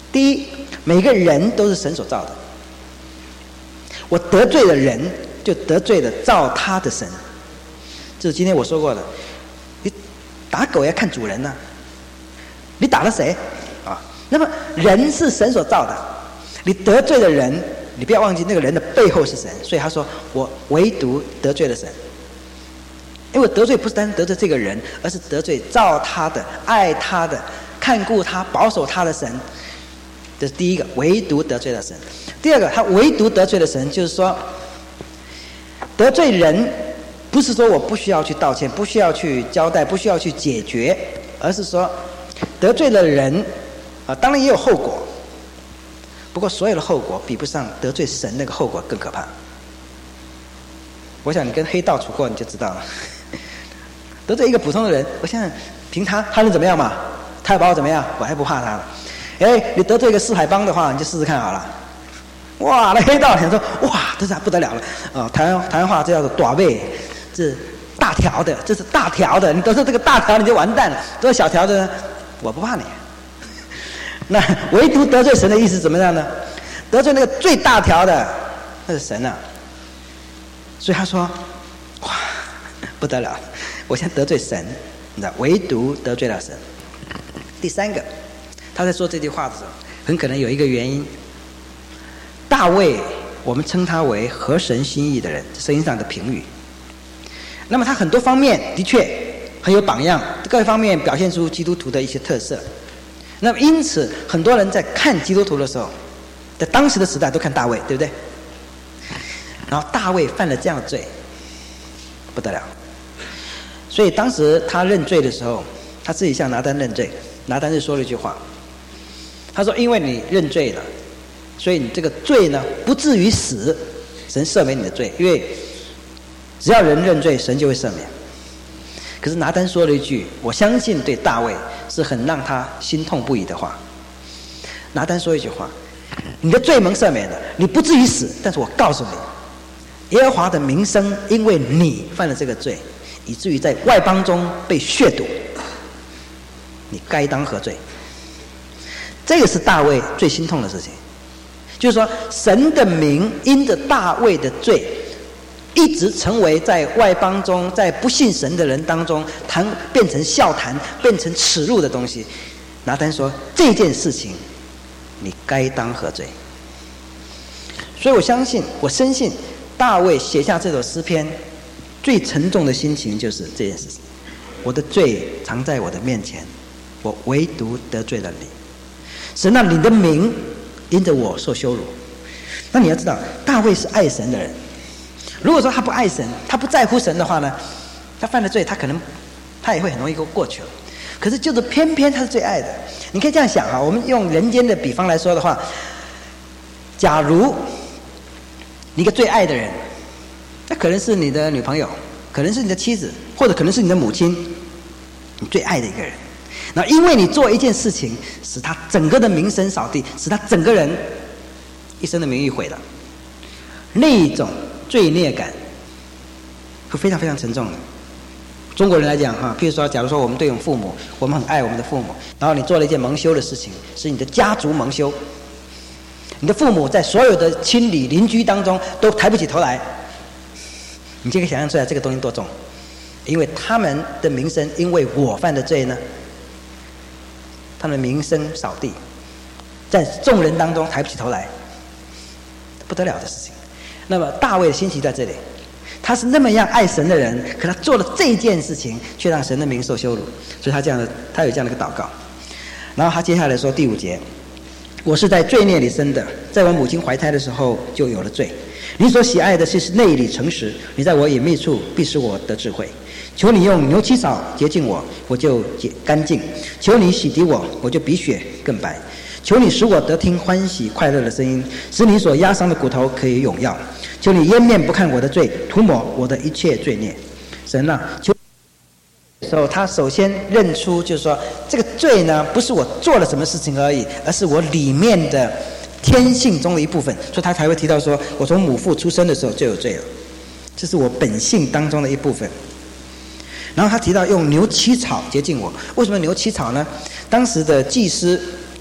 第一，每个人都是神所造的，我得罪了人，就得罪了造他的神。这是今天我说过的，你打狗要看主人呢、啊，你打了谁啊？那么人是神所造的，你得罪了人，你不要忘记那个人的背后是神。所以他说我唯独得罪了神，因为得罪不是单单得罪这个人，而是得罪造他的、爱他的、看顾他、保守他的神。这是第一个，唯独得罪了神。第二个，他唯独得罪了神，就是说得罪人不是说我不需要去道歉，不需要去交代，不需要去解决，而是说得罪了人啊，当然也有后果，不过所有的后果比不上得罪神那个后果更可怕。我想你跟黑道处过你就知道了，得罪一个普通的人，我想凭他他能怎么样嘛？他要把我怎么样，我还不怕他了。哎，你得罪一个四海帮的话，你就试试看好了。哇，那黑道人说，哇，这是不得了了啊！台湾台湾话这叫做大尾，这大条的，这是大条的。你得罪这个大条，你就完蛋了。得罪小条的呢，我不怕你。那唯独得罪神的意思怎么样呢？得罪那个最大条的，那是神啊。所以他说，哇，不得了，我先得罪神，你知道，唯独得罪了神。第三个。他在说这句话的时候，很可能有一个原因。大卫，我们称他为合神心意的人，圣经上的评语。那么他很多方面的确很有榜样，各方面表现出基督徒的一些特色。那么因此，很多人在看基督徒的时候，在当时的时代都看大卫，对不对？然后大卫犯了这样的罪，不得了。所以当时他认罪的时候，他自己向拿单认罪，拿单就说了一句话。他说因为你认罪了，所以你这个罪呢不至于死，神赦免你的罪，因为只要人认罪，神就会赦免。可是拿单说了一句我相信对大卫是很让他心痛不已的话。拿单说一句话，你的罪蒙赦免了，你不至于死，但是我告诉你，耶和华的名声因为你犯了这个罪，以至于在外邦中被亵渎，你该当何罪？这个是大卫最心痛的事情，就是说神的名因着大卫的罪一直成为在外邦中，在不信神的人当中谈变成笑谈，变成耻辱的东西。拿单说这件事情你该当何罪？所以我相信，我深信大卫写下这首诗篇最沉重的心情就是这件事情，我的罪藏在我的面前，我唯独得罪了你。神啊，你的名因着我受羞辱。那你要知道，大卫是爱神的人。如果说他不爱神，他不在乎神的话呢，他犯了罪，他可能他也会很容易就过去了。可是就是偏偏他是最爱的。你可以这样想啊，我们用人间的比方来说的话，假如你一个最爱的人，那可能是你的女朋友，可能是你的妻子，或者可能是你的母亲，你最爱的一个人。那因为你做一件事情，使他整个的名声扫地，使他整个人一生的名誉毁了，那一种罪孽感会非常非常沉重的。中国人来讲哈，譬如说，假如说我们对我们父母，我们很爱我们的父母，然后你做了一件蒙羞的事情，使你的家族蒙羞，你的父母在所有的亲里邻居当中都抬不起头来，你就可以想象出来这个东西多重。因为他们的名声因为我犯的罪呢，他们名声扫地，在众人当中抬不起头来，不得了的事情。那么大卫的心情在这里，他是那么样爱神的人，可他做了这件事情，却让神的名受羞辱，所以他这样的，他有这样的一个祷告。然后他接下来说第五节，我是在罪孽里生的，在我母亲怀胎的时候就有了罪。你所喜爱的是内里诚实，你在我隐秘处必使我得智慧。求你用牛膝草洁净我，我就洁干净；求你洗涤我，我就比雪更白。求你使我得听欢喜快乐的声音，使你所压伤的骨头可以永耀。求你掩面不看我的罪，涂抹我的一切罪孽。神啊，求时候他首先认出，就是说这个罪呢，不是我做了什么事情而已，而是我里面的天性中的一部分，所以他才会提到说，我从母腹出生的时候就有罪了，这是我本性当中的一部分。然后他提到用牛膝草洁净我，为什么牛膝草呢？当时的祭司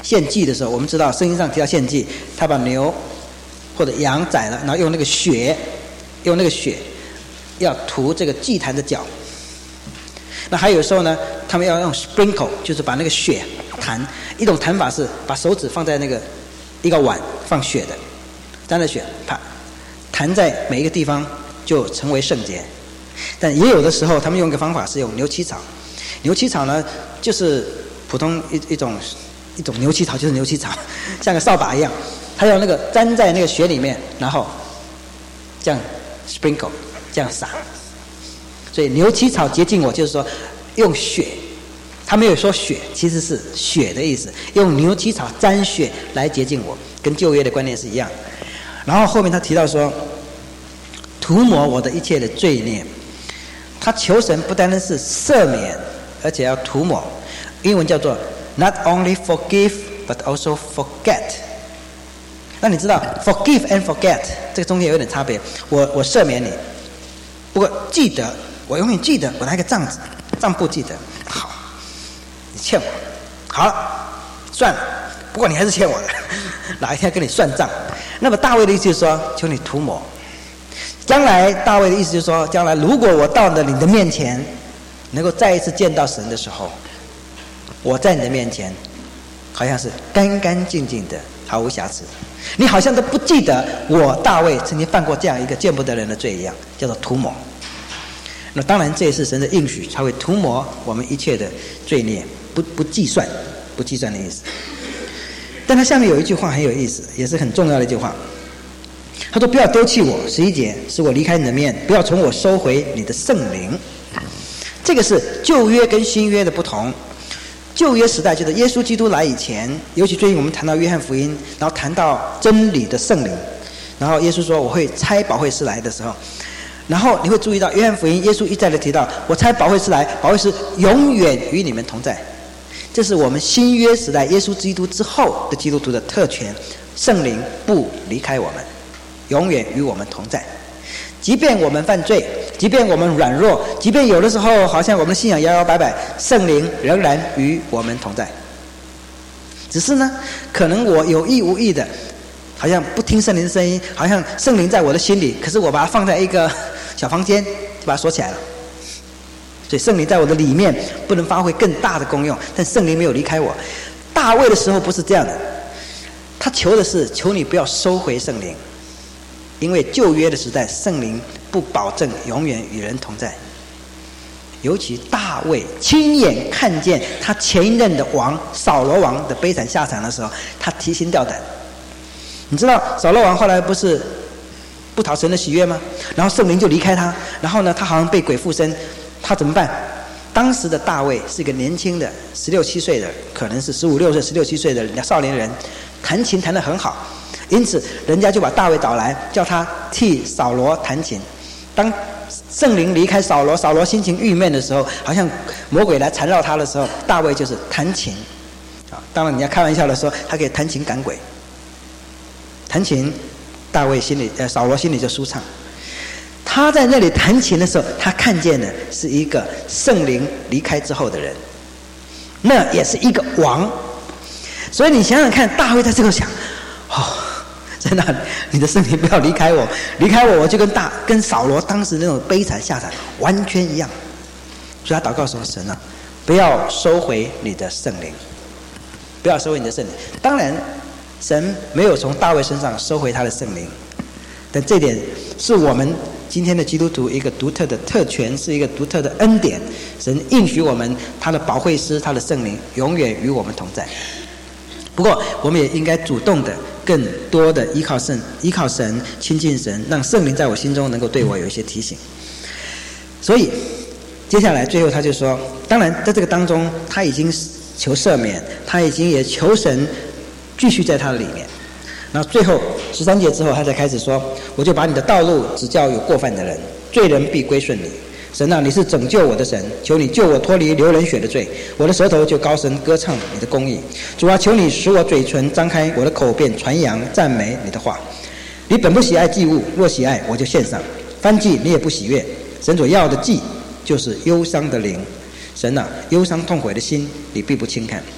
献祭的时候，我们知道圣经上提到献祭，他把牛或者羊宰了，然后用那个血，用那个血要涂这个祭坛的脚。那还有时候呢，他们要用 sprinkle， 就是把那个血弹。一种弹法是把手指放在那个一个碗放血的，沾了血，啪，弹在每一个地方就成为圣洁。但也有的时候，他们用一个方法是用牛膝草。牛膝草呢，就是普通一一种一种牛膝草，就是牛膝草，像个扫把一样，它要那个沾在那个血里面，然后这样 sprinkle， 这样撒。所以牛膝草洁净我，就是说用血，他没有说血，其实是血的意思，用牛膝草沾血来洁净我，跟旧约的观念是一样。然后后面他提到说，涂抹我的一切的罪孽。他求神不单单是赦免，而且要涂抹，英文叫做 not only forgive but also forget。那你知道 forgive and forget 这个中间有点差别。我我赦免你，不过记得，我永远记得，我拿一个账子账簿记得。好，你欠我，好了，算了，不过你还是欠我的，哪一天跟你算账。那么大卫的意思就是说，求你涂抹。将来大卫的意思就是说，将来如果我到了你的面前，能够再一次见到神的时候，我在你的面前好像是干干净净的，毫无瑕疵，你好像都不记得我大卫曾经犯过这样一个见不得人的罪一样，叫做涂抹。那当然这也是神的应许，才会涂抹我们一切的罪孽，不不计算，不计算的意思。但他下面有一句话很有意思，也是很重要的一句话，他说不要丢弃我，十一节，使我离开你的面，不要从我收回你的圣灵。这个是旧约跟新约的不同。旧约时代就是耶稣基督来以前，尤其最近我们谈到约翰福音，然后谈到真理的圣灵，然后耶稣说我会差保惠师来的时候，然后你会注意到约翰福音耶稣一再的提到，我差保惠师来，保惠师永远与你们同在。这是我们新约时代耶稣基督之后的基督徒的特权，圣灵不离开我们，永远与我们同在。即便我们犯罪，即便我们软弱，即便有的时候好像我们的信仰摇摇摆摆，圣灵仍然与我们同在。只是呢，可能我有意无意的好像不听圣灵的声音，好像圣灵在我的心里，可是我把它放在一个小房间，就把它锁起来了。所以圣灵在我的里面不能发挥更大的功用，但圣灵没有离开我。大卫的时候不是这样的，他求的是求你不要收回圣灵，因为旧约的时代圣灵不保证永远与人同在。尤其大卫亲眼看见他前一任的王扫罗王的悲惨下场的时候，他提心吊胆。你知道扫罗王后来不是不讨神的喜悦吗？然后圣灵就离开他，然后呢他好像被鬼附身，他怎么办？当时的大卫是一个年轻的十六七岁的，可能是十五六岁十六七岁的少年人，弹琴弹得很好，因此人家就把大卫找来，叫他替扫罗弹琴。当圣灵离开扫罗，扫罗心情郁闷的时候，好像魔鬼来缠绕他的时候，大卫就是弹琴。当然你要开玩笑的说，他可以弹琴赶鬼。弹琴，大卫心里呃扫罗心里就舒畅。他在那里弹琴的时候，他看见的是一个圣灵离开之后的人，那也是一个王。所以你想想看，大卫在这个想，哦，真的，你的圣灵不要离开我，离开我，我就跟大跟扫罗当时那种悲惨下场完全一样。所以他祷告说：“神啊，不要收回你的圣灵，不要收回你的圣灵。”当然，神没有从大卫身上收回他的圣灵，但这点是我们今天的基督徒一个独特的特权，是一个独特的恩典。神应许我们，他的保惠师，他的圣灵永远与我们同在。不过我们也应该主动的更多的依靠圣依靠神，亲近神，让圣灵在我心中能够对我有一些提醒。所以接下来最后他就说，当然在这个当中他已经求赦免，他已经也求神继续在他的里面。然后最后十三节之后他才开始说，我就把你的道路指教有过犯的人，罪人必归顺你。神啊，你是拯救我的神，求你救我脱离流人血的罪，我的舌头就高声歌唱你的公义。主啊，求你使我嘴唇张开，我的口便传扬赞美你的话。你本不喜爱祭物，若喜爱，我就献上。燔祭你也不喜悦，神所要的祭就是忧伤的灵。神啊，忧伤痛悔的心你必不轻看。求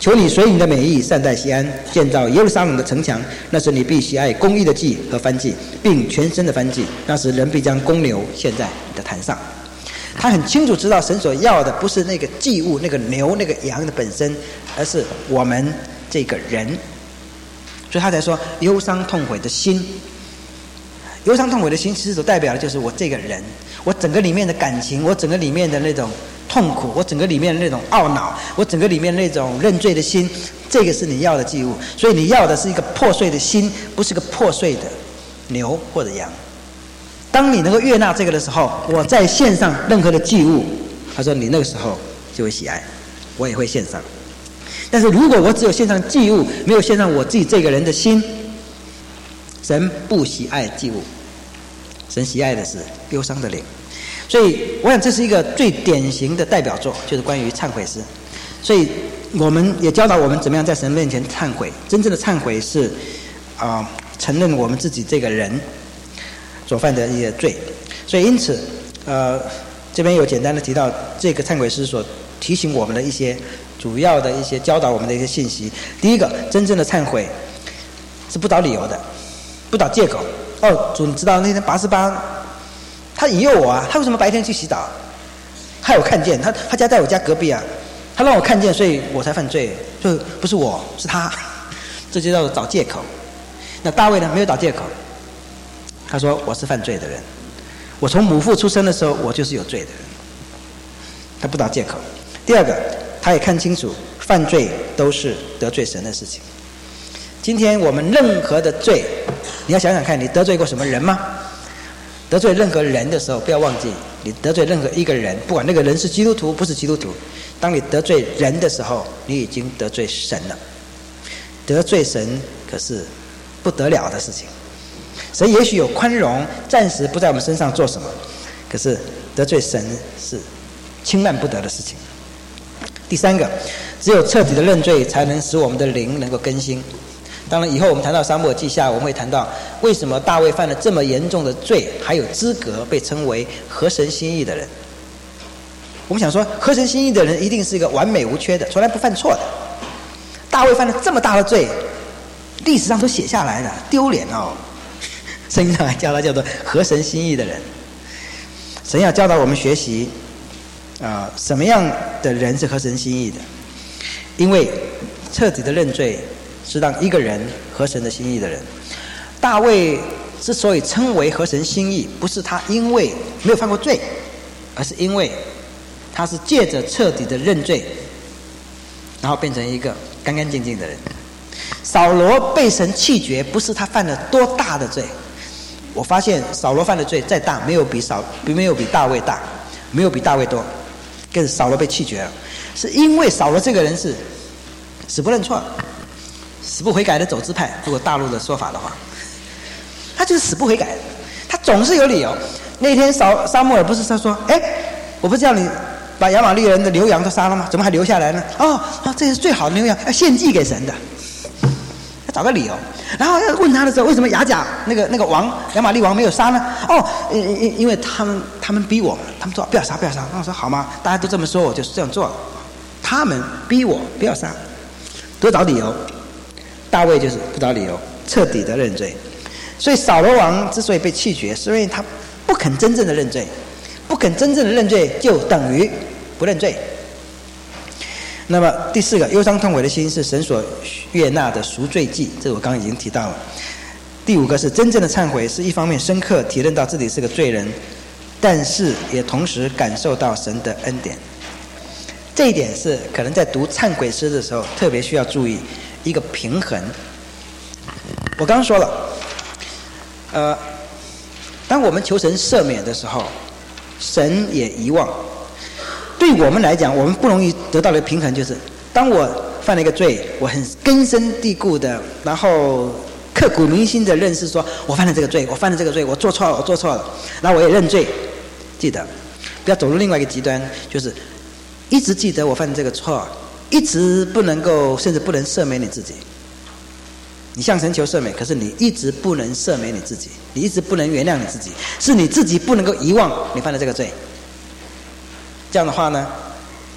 求你随你的美意善待西安，建造耶路撒冷的城墙。那时你必喜爱公义的祭和燔祭，并全身的燔祭。那时人必将公牛献在你的坛上。他很清楚知道神所要的不是那个祭物，那个牛那个羊的本身，而是我们这个人。所以他才说忧伤痛悔的心。忧伤痛悔的心其实所代表的就是我这个人，我整个里面的感情，我整个里面的那种痛苦，我整个里面的那种懊恼，我整个里面那种认罪的心，这个是你要的祭物。所以你要的是一个破碎的心，不是个破碎的牛或者羊。当你能够悦纳这个的时候，我在献上任何的祭物，他说你那个时候就会喜爱，我也会献上。但是如果我只有献上祭物，没有献上我自己这个人的心，神不喜爱祭物，神喜爱的是忧伤的灵。所以我想这是一个最典型的代表作，就是关于忏悔诗。所以我们也教导我们怎么样在神面前忏悔。真正的忏悔是啊、呃，承认我们自己这个人所犯的一些罪。所以因此呃，这边有简单的提到这个忏悔诗所提醒我们的一些主要的一些教导我们的一些信息。第一个，真正的忏悔是不找理由的，不找借口。哦，主，你知道那天拔示巴他引诱我啊，他为什么白天去洗澡？他有看见，他他家在我家隔壁啊，他让我看见，所以我才犯罪，就不是我，是他，这就叫做找借口。那大卫呢，没有找借口，他说我是犯罪的人，我从母腹出生的时候，我就是有罪的人，他不找借口。第二个，他也看清楚，犯罪都是得罪神的事情。今天我们任何的罪，你要想想看，你得罪过什么人吗？得罪任何人的时候，不要忘记，你得罪任何一个人，不管那个人是基督徒不是基督徒，当你得罪人的时候，你已经得罪神了。得罪神可是不得了的事情。神也许有宽容，暂时不在我们身上做什么，可是得罪神是轻慢不得的事情。第三个，只有彻底的认罪，才能使我们的灵能够更新。当然以后我们谈到撒母耳记下，我们会谈到为什么大卫犯了这么严重的罪，还有资格被称为合神心意的人。我们想说，合神心意的人一定是一个完美无缺的，从来不犯错的。大卫犯了这么大的罪，历史上都写下来了，丢脸哦。圣经上还叫他叫做合神心意的人。神要教导我们学习啊、呃，什么样的人是合神心意的？因为彻底的认罪是让一个人合神的心意的人。大卫之所以称为合神心意，不是他因为没有犯过罪，而是因为他是借着彻底的认罪，然后变成一个干干净净的人。扫罗被神弃绝，不是他犯了多大的罪。我发现扫罗犯的罪再大，没有比扫没有比大卫大，没有比大卫多，跟扫罗被弃绝了，是因为扫罗这个人是死不认错，死不悔改的走资派，如果大陆的说法的话，他就是死不悔改，他总是有理由。那天扫撒母耳不是他说，哎，我不是叫你把亚玛力人的牛羊都杀了吗？怎么还留下来呢？哦，哦，这是最好的牛羊，要献祭给神的。他找个理由，然后要问他的时候，为什么亚甲那个那个王亚玛力王没有杀呢？哦，因因为他们他们逼我们，他们说不要杀不要杀。那我说好吗？大家都这么说，我就是这样做。他们逼我不要杀，多找理由。大卫就是不找理由，彻底的认罪。所以扫罗王之所以被弃绝，是因为他不肯真正的认罪，不肯真正的认罪就等于不认罪。那么第四个，忧伤痛悔的心是神所悦纳的赎罪祭，这个我刚刚已经提到了。第五个是真正的忏悔，是一方面深刻体认到自己是个罪人，但是也同时感受到神的恩典。这一点是可能在读忏悔诗的时候特别需要注意一个平衡。我刚刚说了，呃，当我们求神赦免的时候，神也遗忘。对我们来讲，我们不容易得到的平衡就是，当我犯了一个罪，我很根深蒂固的，然后刻骨铭心的认识说，我犯了这个罪，我犯了这个罪，我做错了，我做错了，然后我也认罪。记得，不要走入另外一个极端，就是一直记得我犯这个错，一直不能够，甚至不能赦免你自己。你向神求赦免，可是你一直不能赦免你自己，你一直不能原谅你自己，是你自己不能够遗忘你犯了这个罪。这样的话呢，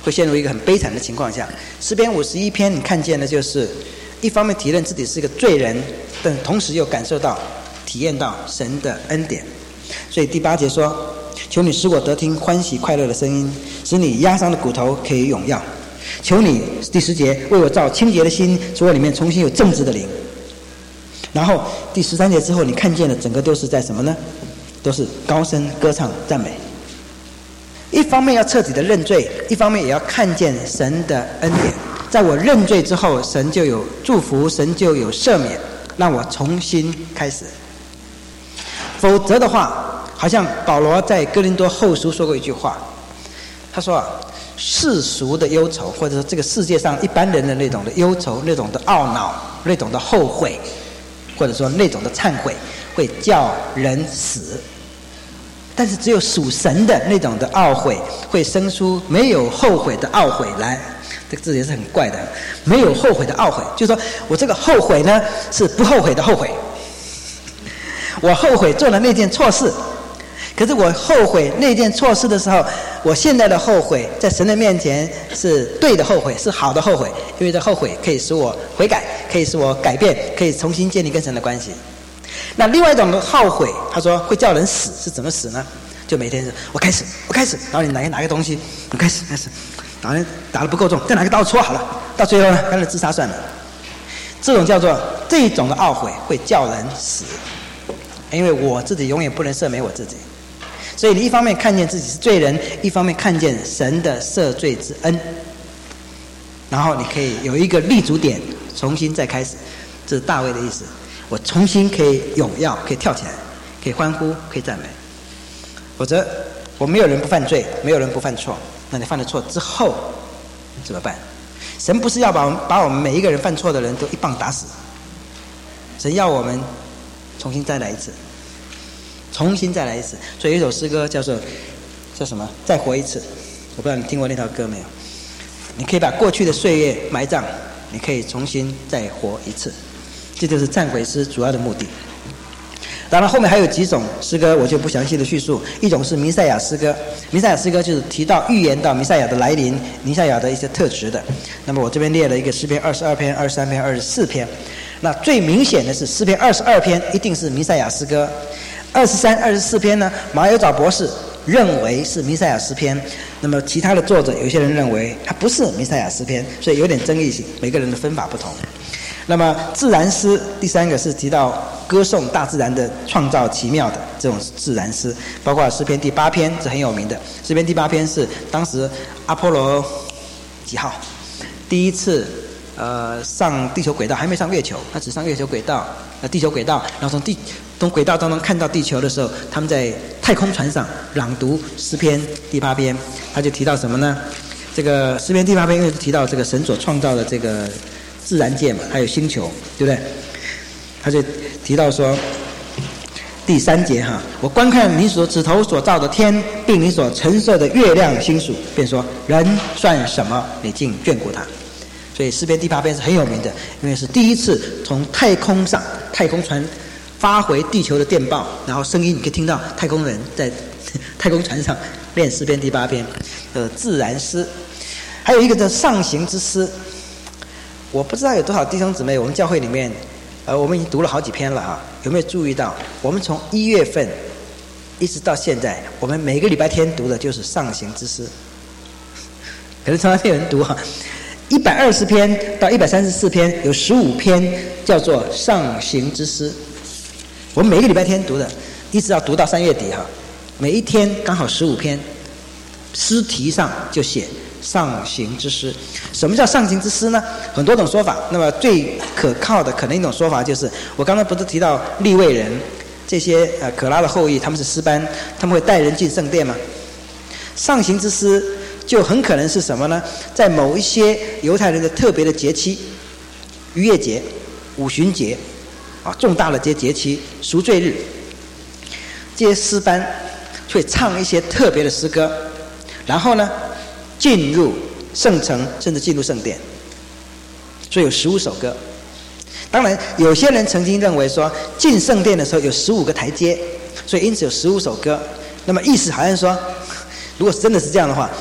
会陷入一个很悲惨的情况下。诗篇五十一篇，你看见的就是一方面体认自己是一个罪人，但同时又感受到、体验到神的恩典。所以第八节说：“求你使我得听欢喜快乐的声音，使你压伤的骨头可以永耀。求你第十节为我造清洁的心，使我里面重新有正直的灵。”然后第十三节之后，你看见的整个都是在什么呢？都是高声歌唱赞美。一方面要彻底的认罪，一方面也要看见神的恩典。在我认罪之后，神就有祝福，神就有赦免，让我重新开始。否则的话，好像保罗在哥林多后书说过一句话，他说啊，世俗的忧愁，或者说这个世界上一般人的那种的忧愁，那种的懊恼，那种的后悔，或者说那种的忏悔，会叫人死。但是只有属神的那种的懊悔，会生出没有后悔的懊悔来。这个字也是很怪的，没有后悔的懊悔，就是说我这个后悔呢，是不后悔的后悔。我后悔做了那件错事，可是我后悔那件错事的时候，我现在的后悔在神的面前是对的后悔，是好的后悔，因为这后悔可以使我悔改，可以使我改变，可以重新建立跟神的关系。那另外一种的后悔，他说会叫人死，是怎么死呢？就每天是我开始我开始，然后你拿拿个东西，我开始开始，然后呢打得不够重，再拿个刀戳好了，到最后呢干脆自杀算了。这种叫做这种的懊悔会叫人死，因为我自己永远不能赦免我自己。所以你一方面看见自己是罪人，一方面看见神的赦罪之恩，然后你可以有一个立足点，重新再开始。这是大卫的意思，我重新可以踊跃，可以跳起来，可以欢呼，可以赞美。否则我没有人不犯罪，没有人不犯错，那你犯了错之后怎么办？神不是要把我们把我们每一个人犯错的人都一棒打死，神要我们重新再来一次，重新再来一次。所以有一首诗歌叫做叫什么？再活一次。我不知道你听过那条歌没有？你可以把过去的岁月埋葬，你可以重新再活一次。这就是忏悔诗主要的目的。当然后面还有几种诗歌我就不详细的叙述。一种是弥赛亚诗歌，弥赛亚诗歌就是提到预言到弥赛亚的来临，弥赛亚的一些特质的。那么我这边列了一个诗篇二十二篇、二十三篇、二十四篇。那最明显的是诗篇二十二篇一定是弥赛亚诗歌，二十三、二十四篇呢，马友藻博士认为是弥赛亚诗篇，那么其他的作者有些人认为它不是弥赛亚诗篇，所以有点争议性，每个人的分法不同。那么自然诗第三个是提到歌颂大自然的创造奇妙的这种自然诗，包括诗篇第八篇是很有名的。诗篇第八篇是当时阿波罗几号第一次呃上地球轨道，还没上月球，他只上月球轨道呃地球轨道，然后从地从轨道当中看到地球的时候，他们在太空船上朗读诗篇第八篇，他就提到什么呢？这个诗篇第八篇因为提到这个神所创造的这个自然界嘛，还有星球，对不对？他就提到说，第三节哈，我观看你所指头所造的天，并你所陈设的月亮星宿，便说人算什么，你竟眷顾他。所以诗篇第八篇是很有名的，因为是第一次从太空上太空船发回地球的电报，然后声音你可以听到太空人在太空船上练诗篇第八篇的自然诗。还有一个叫上行之诗，我不知道有多少弟兄姊妹，我们教会里面呃，我们已经读了好几篇了啊，有没有注意到我们从一月份一直到现在，我们每个礼拜天读的就是上行之诗。可能常常有人读哈，一百二十篇到一百三十四篇，有十五篇叫做上行之诗。我们每个礼拜天读的，一直要读到三月底哈，每一天刚好十五篇，诗题上就写上行之诗。什么叫上行之诗呢？很多种说法，那么最可靠的可能一种说法就是，我刚刚不是提到利未人这些呃可拉的后裔，他们是诗班，他们会带人进圣殿吗？上行之诗就很可能是什么呢？在某一些犹太人的特别的节期，逾越节、五旬节啊，重大的这些节期、赎罪日，这些诗班会唱一些特别的诗歌，然后呢进入圣城，甚至进入圣殿，所以有十五首歌。当然有些人曾经认为说进圣殿的时候有十五个台阶，所以因此有十五首歌。那么意思好像说，如果真的是这样的话，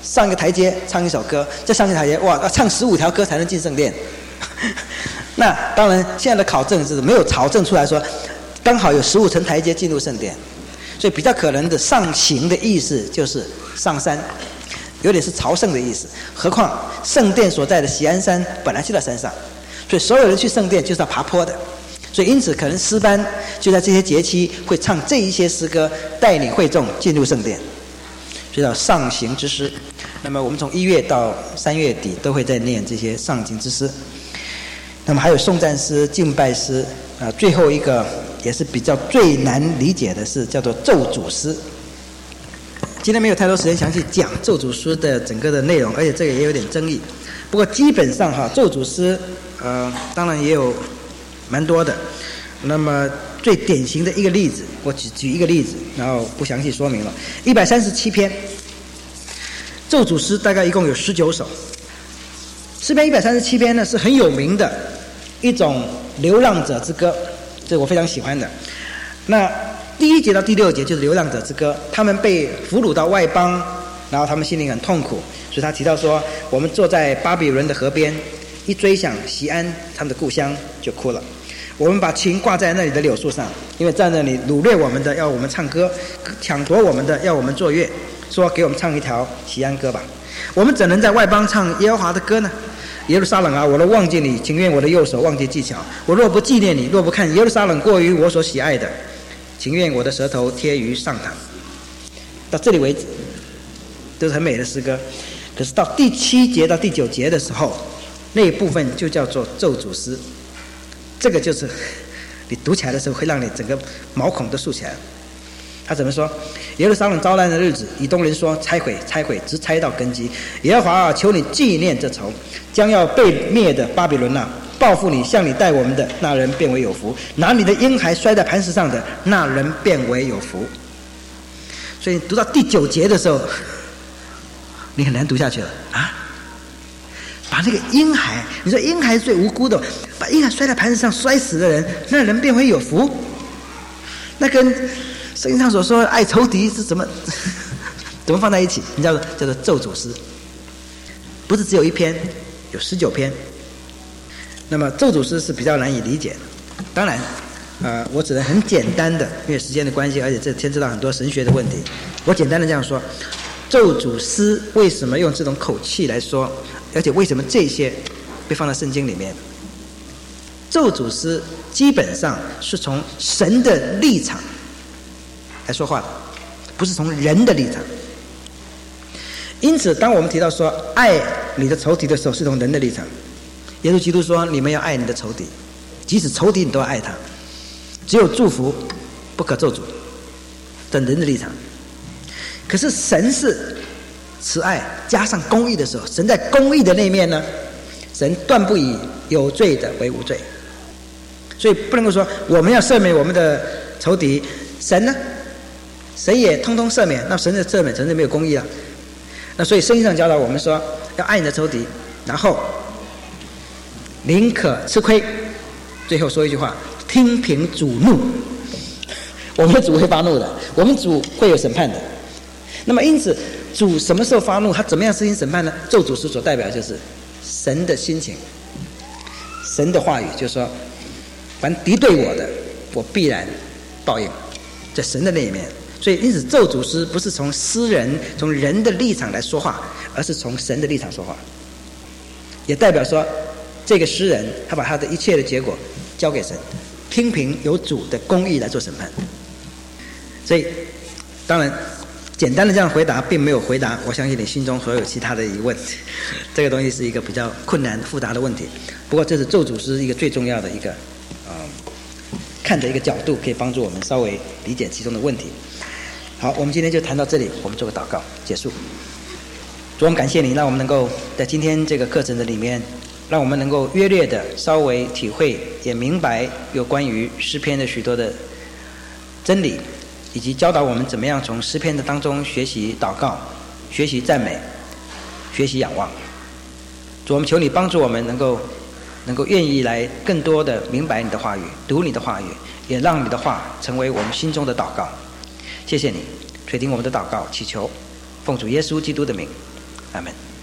上一个台阶唱一首歌，再上一个台阶，哇，要唱十五条歌才能进圣殿。那当然，现在的考证是没有考证出来说，刚好有十五层台阶进入圣殿，所以比较可能的上行的意思就是上山，有点是朝圣的意思。何况圣殿所在的锡安山本来就在山上，所以所有人去圣殿就是要爬坡的。所以因此可能诗班就在这些节期会唱这一些诗歌，带领会众进入圣殿，所以叫上行之诗。那么我们从一月到三月底都会在念这些上行之诗。那么还有颂赞诗、敬拜诗啊，最后一个也是比较最难理解的是叫做咒诅诗。今天没有太多时间详细讲咒诅诗的整个的内容，而且这个也有点争议。不过基本上哈，咒诅诗呃当然也有蛮多的。那么最典型的一个例子，我举举一个例子，然后不详细说明了。一百三十七篇咒诅诗，大概一共有十九首。诗篇一百三十七篇呢是很有名的一种流浪者之歌，这我非常喜欢的。那第一节到第六节就是流浪者之歌，他们被俘虏到外邦，然后他们心里很痛苦，所以他提到说，我们坐在巴比伦的河边，一追想锡安他们的故乡就哭了。我们把琴挂在那里的柳树上，因为在那里掳掠我们的要我们唱歌，抢夺我们的要我们作乐，说给我们唱一条锡安歌吧。我们怎能在外邦唱耶和华的歌呢？耶路撒冷啊，我若忘记你，情愿我的右手忘记技巧。我若不纪念你，若不看耶路撒冷过于我所喜爱的，情愿我的舌头贴于上膛。到这里为止都是很美的诗歌，可是到第七节到第九节的时候，那一部分就叫做咒诅诗。这个就是你读起来的时候会让你整个毛孔都竖起来。他怎么说？耶路撒冷遭难的日子，以东人说拆毁拆毁，直拆到根基。耶和华啊，求你纪念这仇，将要被灭的巴比伦啊，报复你向你带我们的那人变为有福，拿你的婴孩摔在磐石上的那人变为有福。所以读到第九节的时候，你很难读下去了啊！把那个婴孩，你说婴孩是最无辜的，把婴孩摔在磐石上摔死的人，那人变为有福，那跟圣经上所说爱仇敌是怎么怎么放在一起？你叫做叫做咒诅诗，不是只有一篇，有十九篇。那么咒诅诗是比较难以理解的。当然，呃，我只能很简单的，因为时间的关系，而且这牵涉到很多神学的问题，我简单的这样说：咒诅诗为什么用这种口气来说？而且为什么这些被放在圣经里面？咒诅诗基本上是从神的立场来说话的，不是从人的立场。因此当我们提到说爱你的仇敌的时候，是从人的立场。耶稣基督说你们要爱你的仇敌，即使仇敌你都要爱他，只有祝福不可咒诅，等人的立场。可是神是慈爱加上公义的时候，神在公义的那面呢，神断不以有罪的为无罪，所以不能够说我们要赦免我们的仇敌，神呢，神也通通赦免，那神的赦免神就没有公义了。那所以圣经上教导我们说要爱你的仇敌，然后宁可吃亏，最后说一句话：听凭主怒。我们的主会发怒的，我们主会有审判的。那么因此主什么时候发怒，他怎么样实行审判呢？咒诅诗所代表就是神的心情，神的话语，就是说凡敌对我的，我必然报应，在神的那一面。所以因此咒诅诗不是从诗人从人的立场来说话，而是从神的立场说话，也代表说这个诗人他把他的一切的结果交给神，听凭有主的公义来做审判。所以当然简单的这样回答并没有回答我相信你心中所有其他的疑问，这个东西是一个比较困难复杂的问题。不过这是咒诅诗一个最重要的一个呃看的一个角度，可以帮助我们稍微理解其中的问题。好，我们今天就谈到这里，我们做个祷告结束。主，我们感谢你，让我们能够在今天这个课程的里面，让我们能够约略的稍微体会也明白有关于诗篇的许多的真理，以及教导我们怎么样从诗篇的当中学习祷告，学习赞美，学习仰望。主，我们求你帮助我们能够能够愿意来更多的明白你的话语，读你的话语，也让你的话成为我们心中的祷告。谢谢你垂听我们的祷告，祈求奉主耶稣基督的名， 阿们。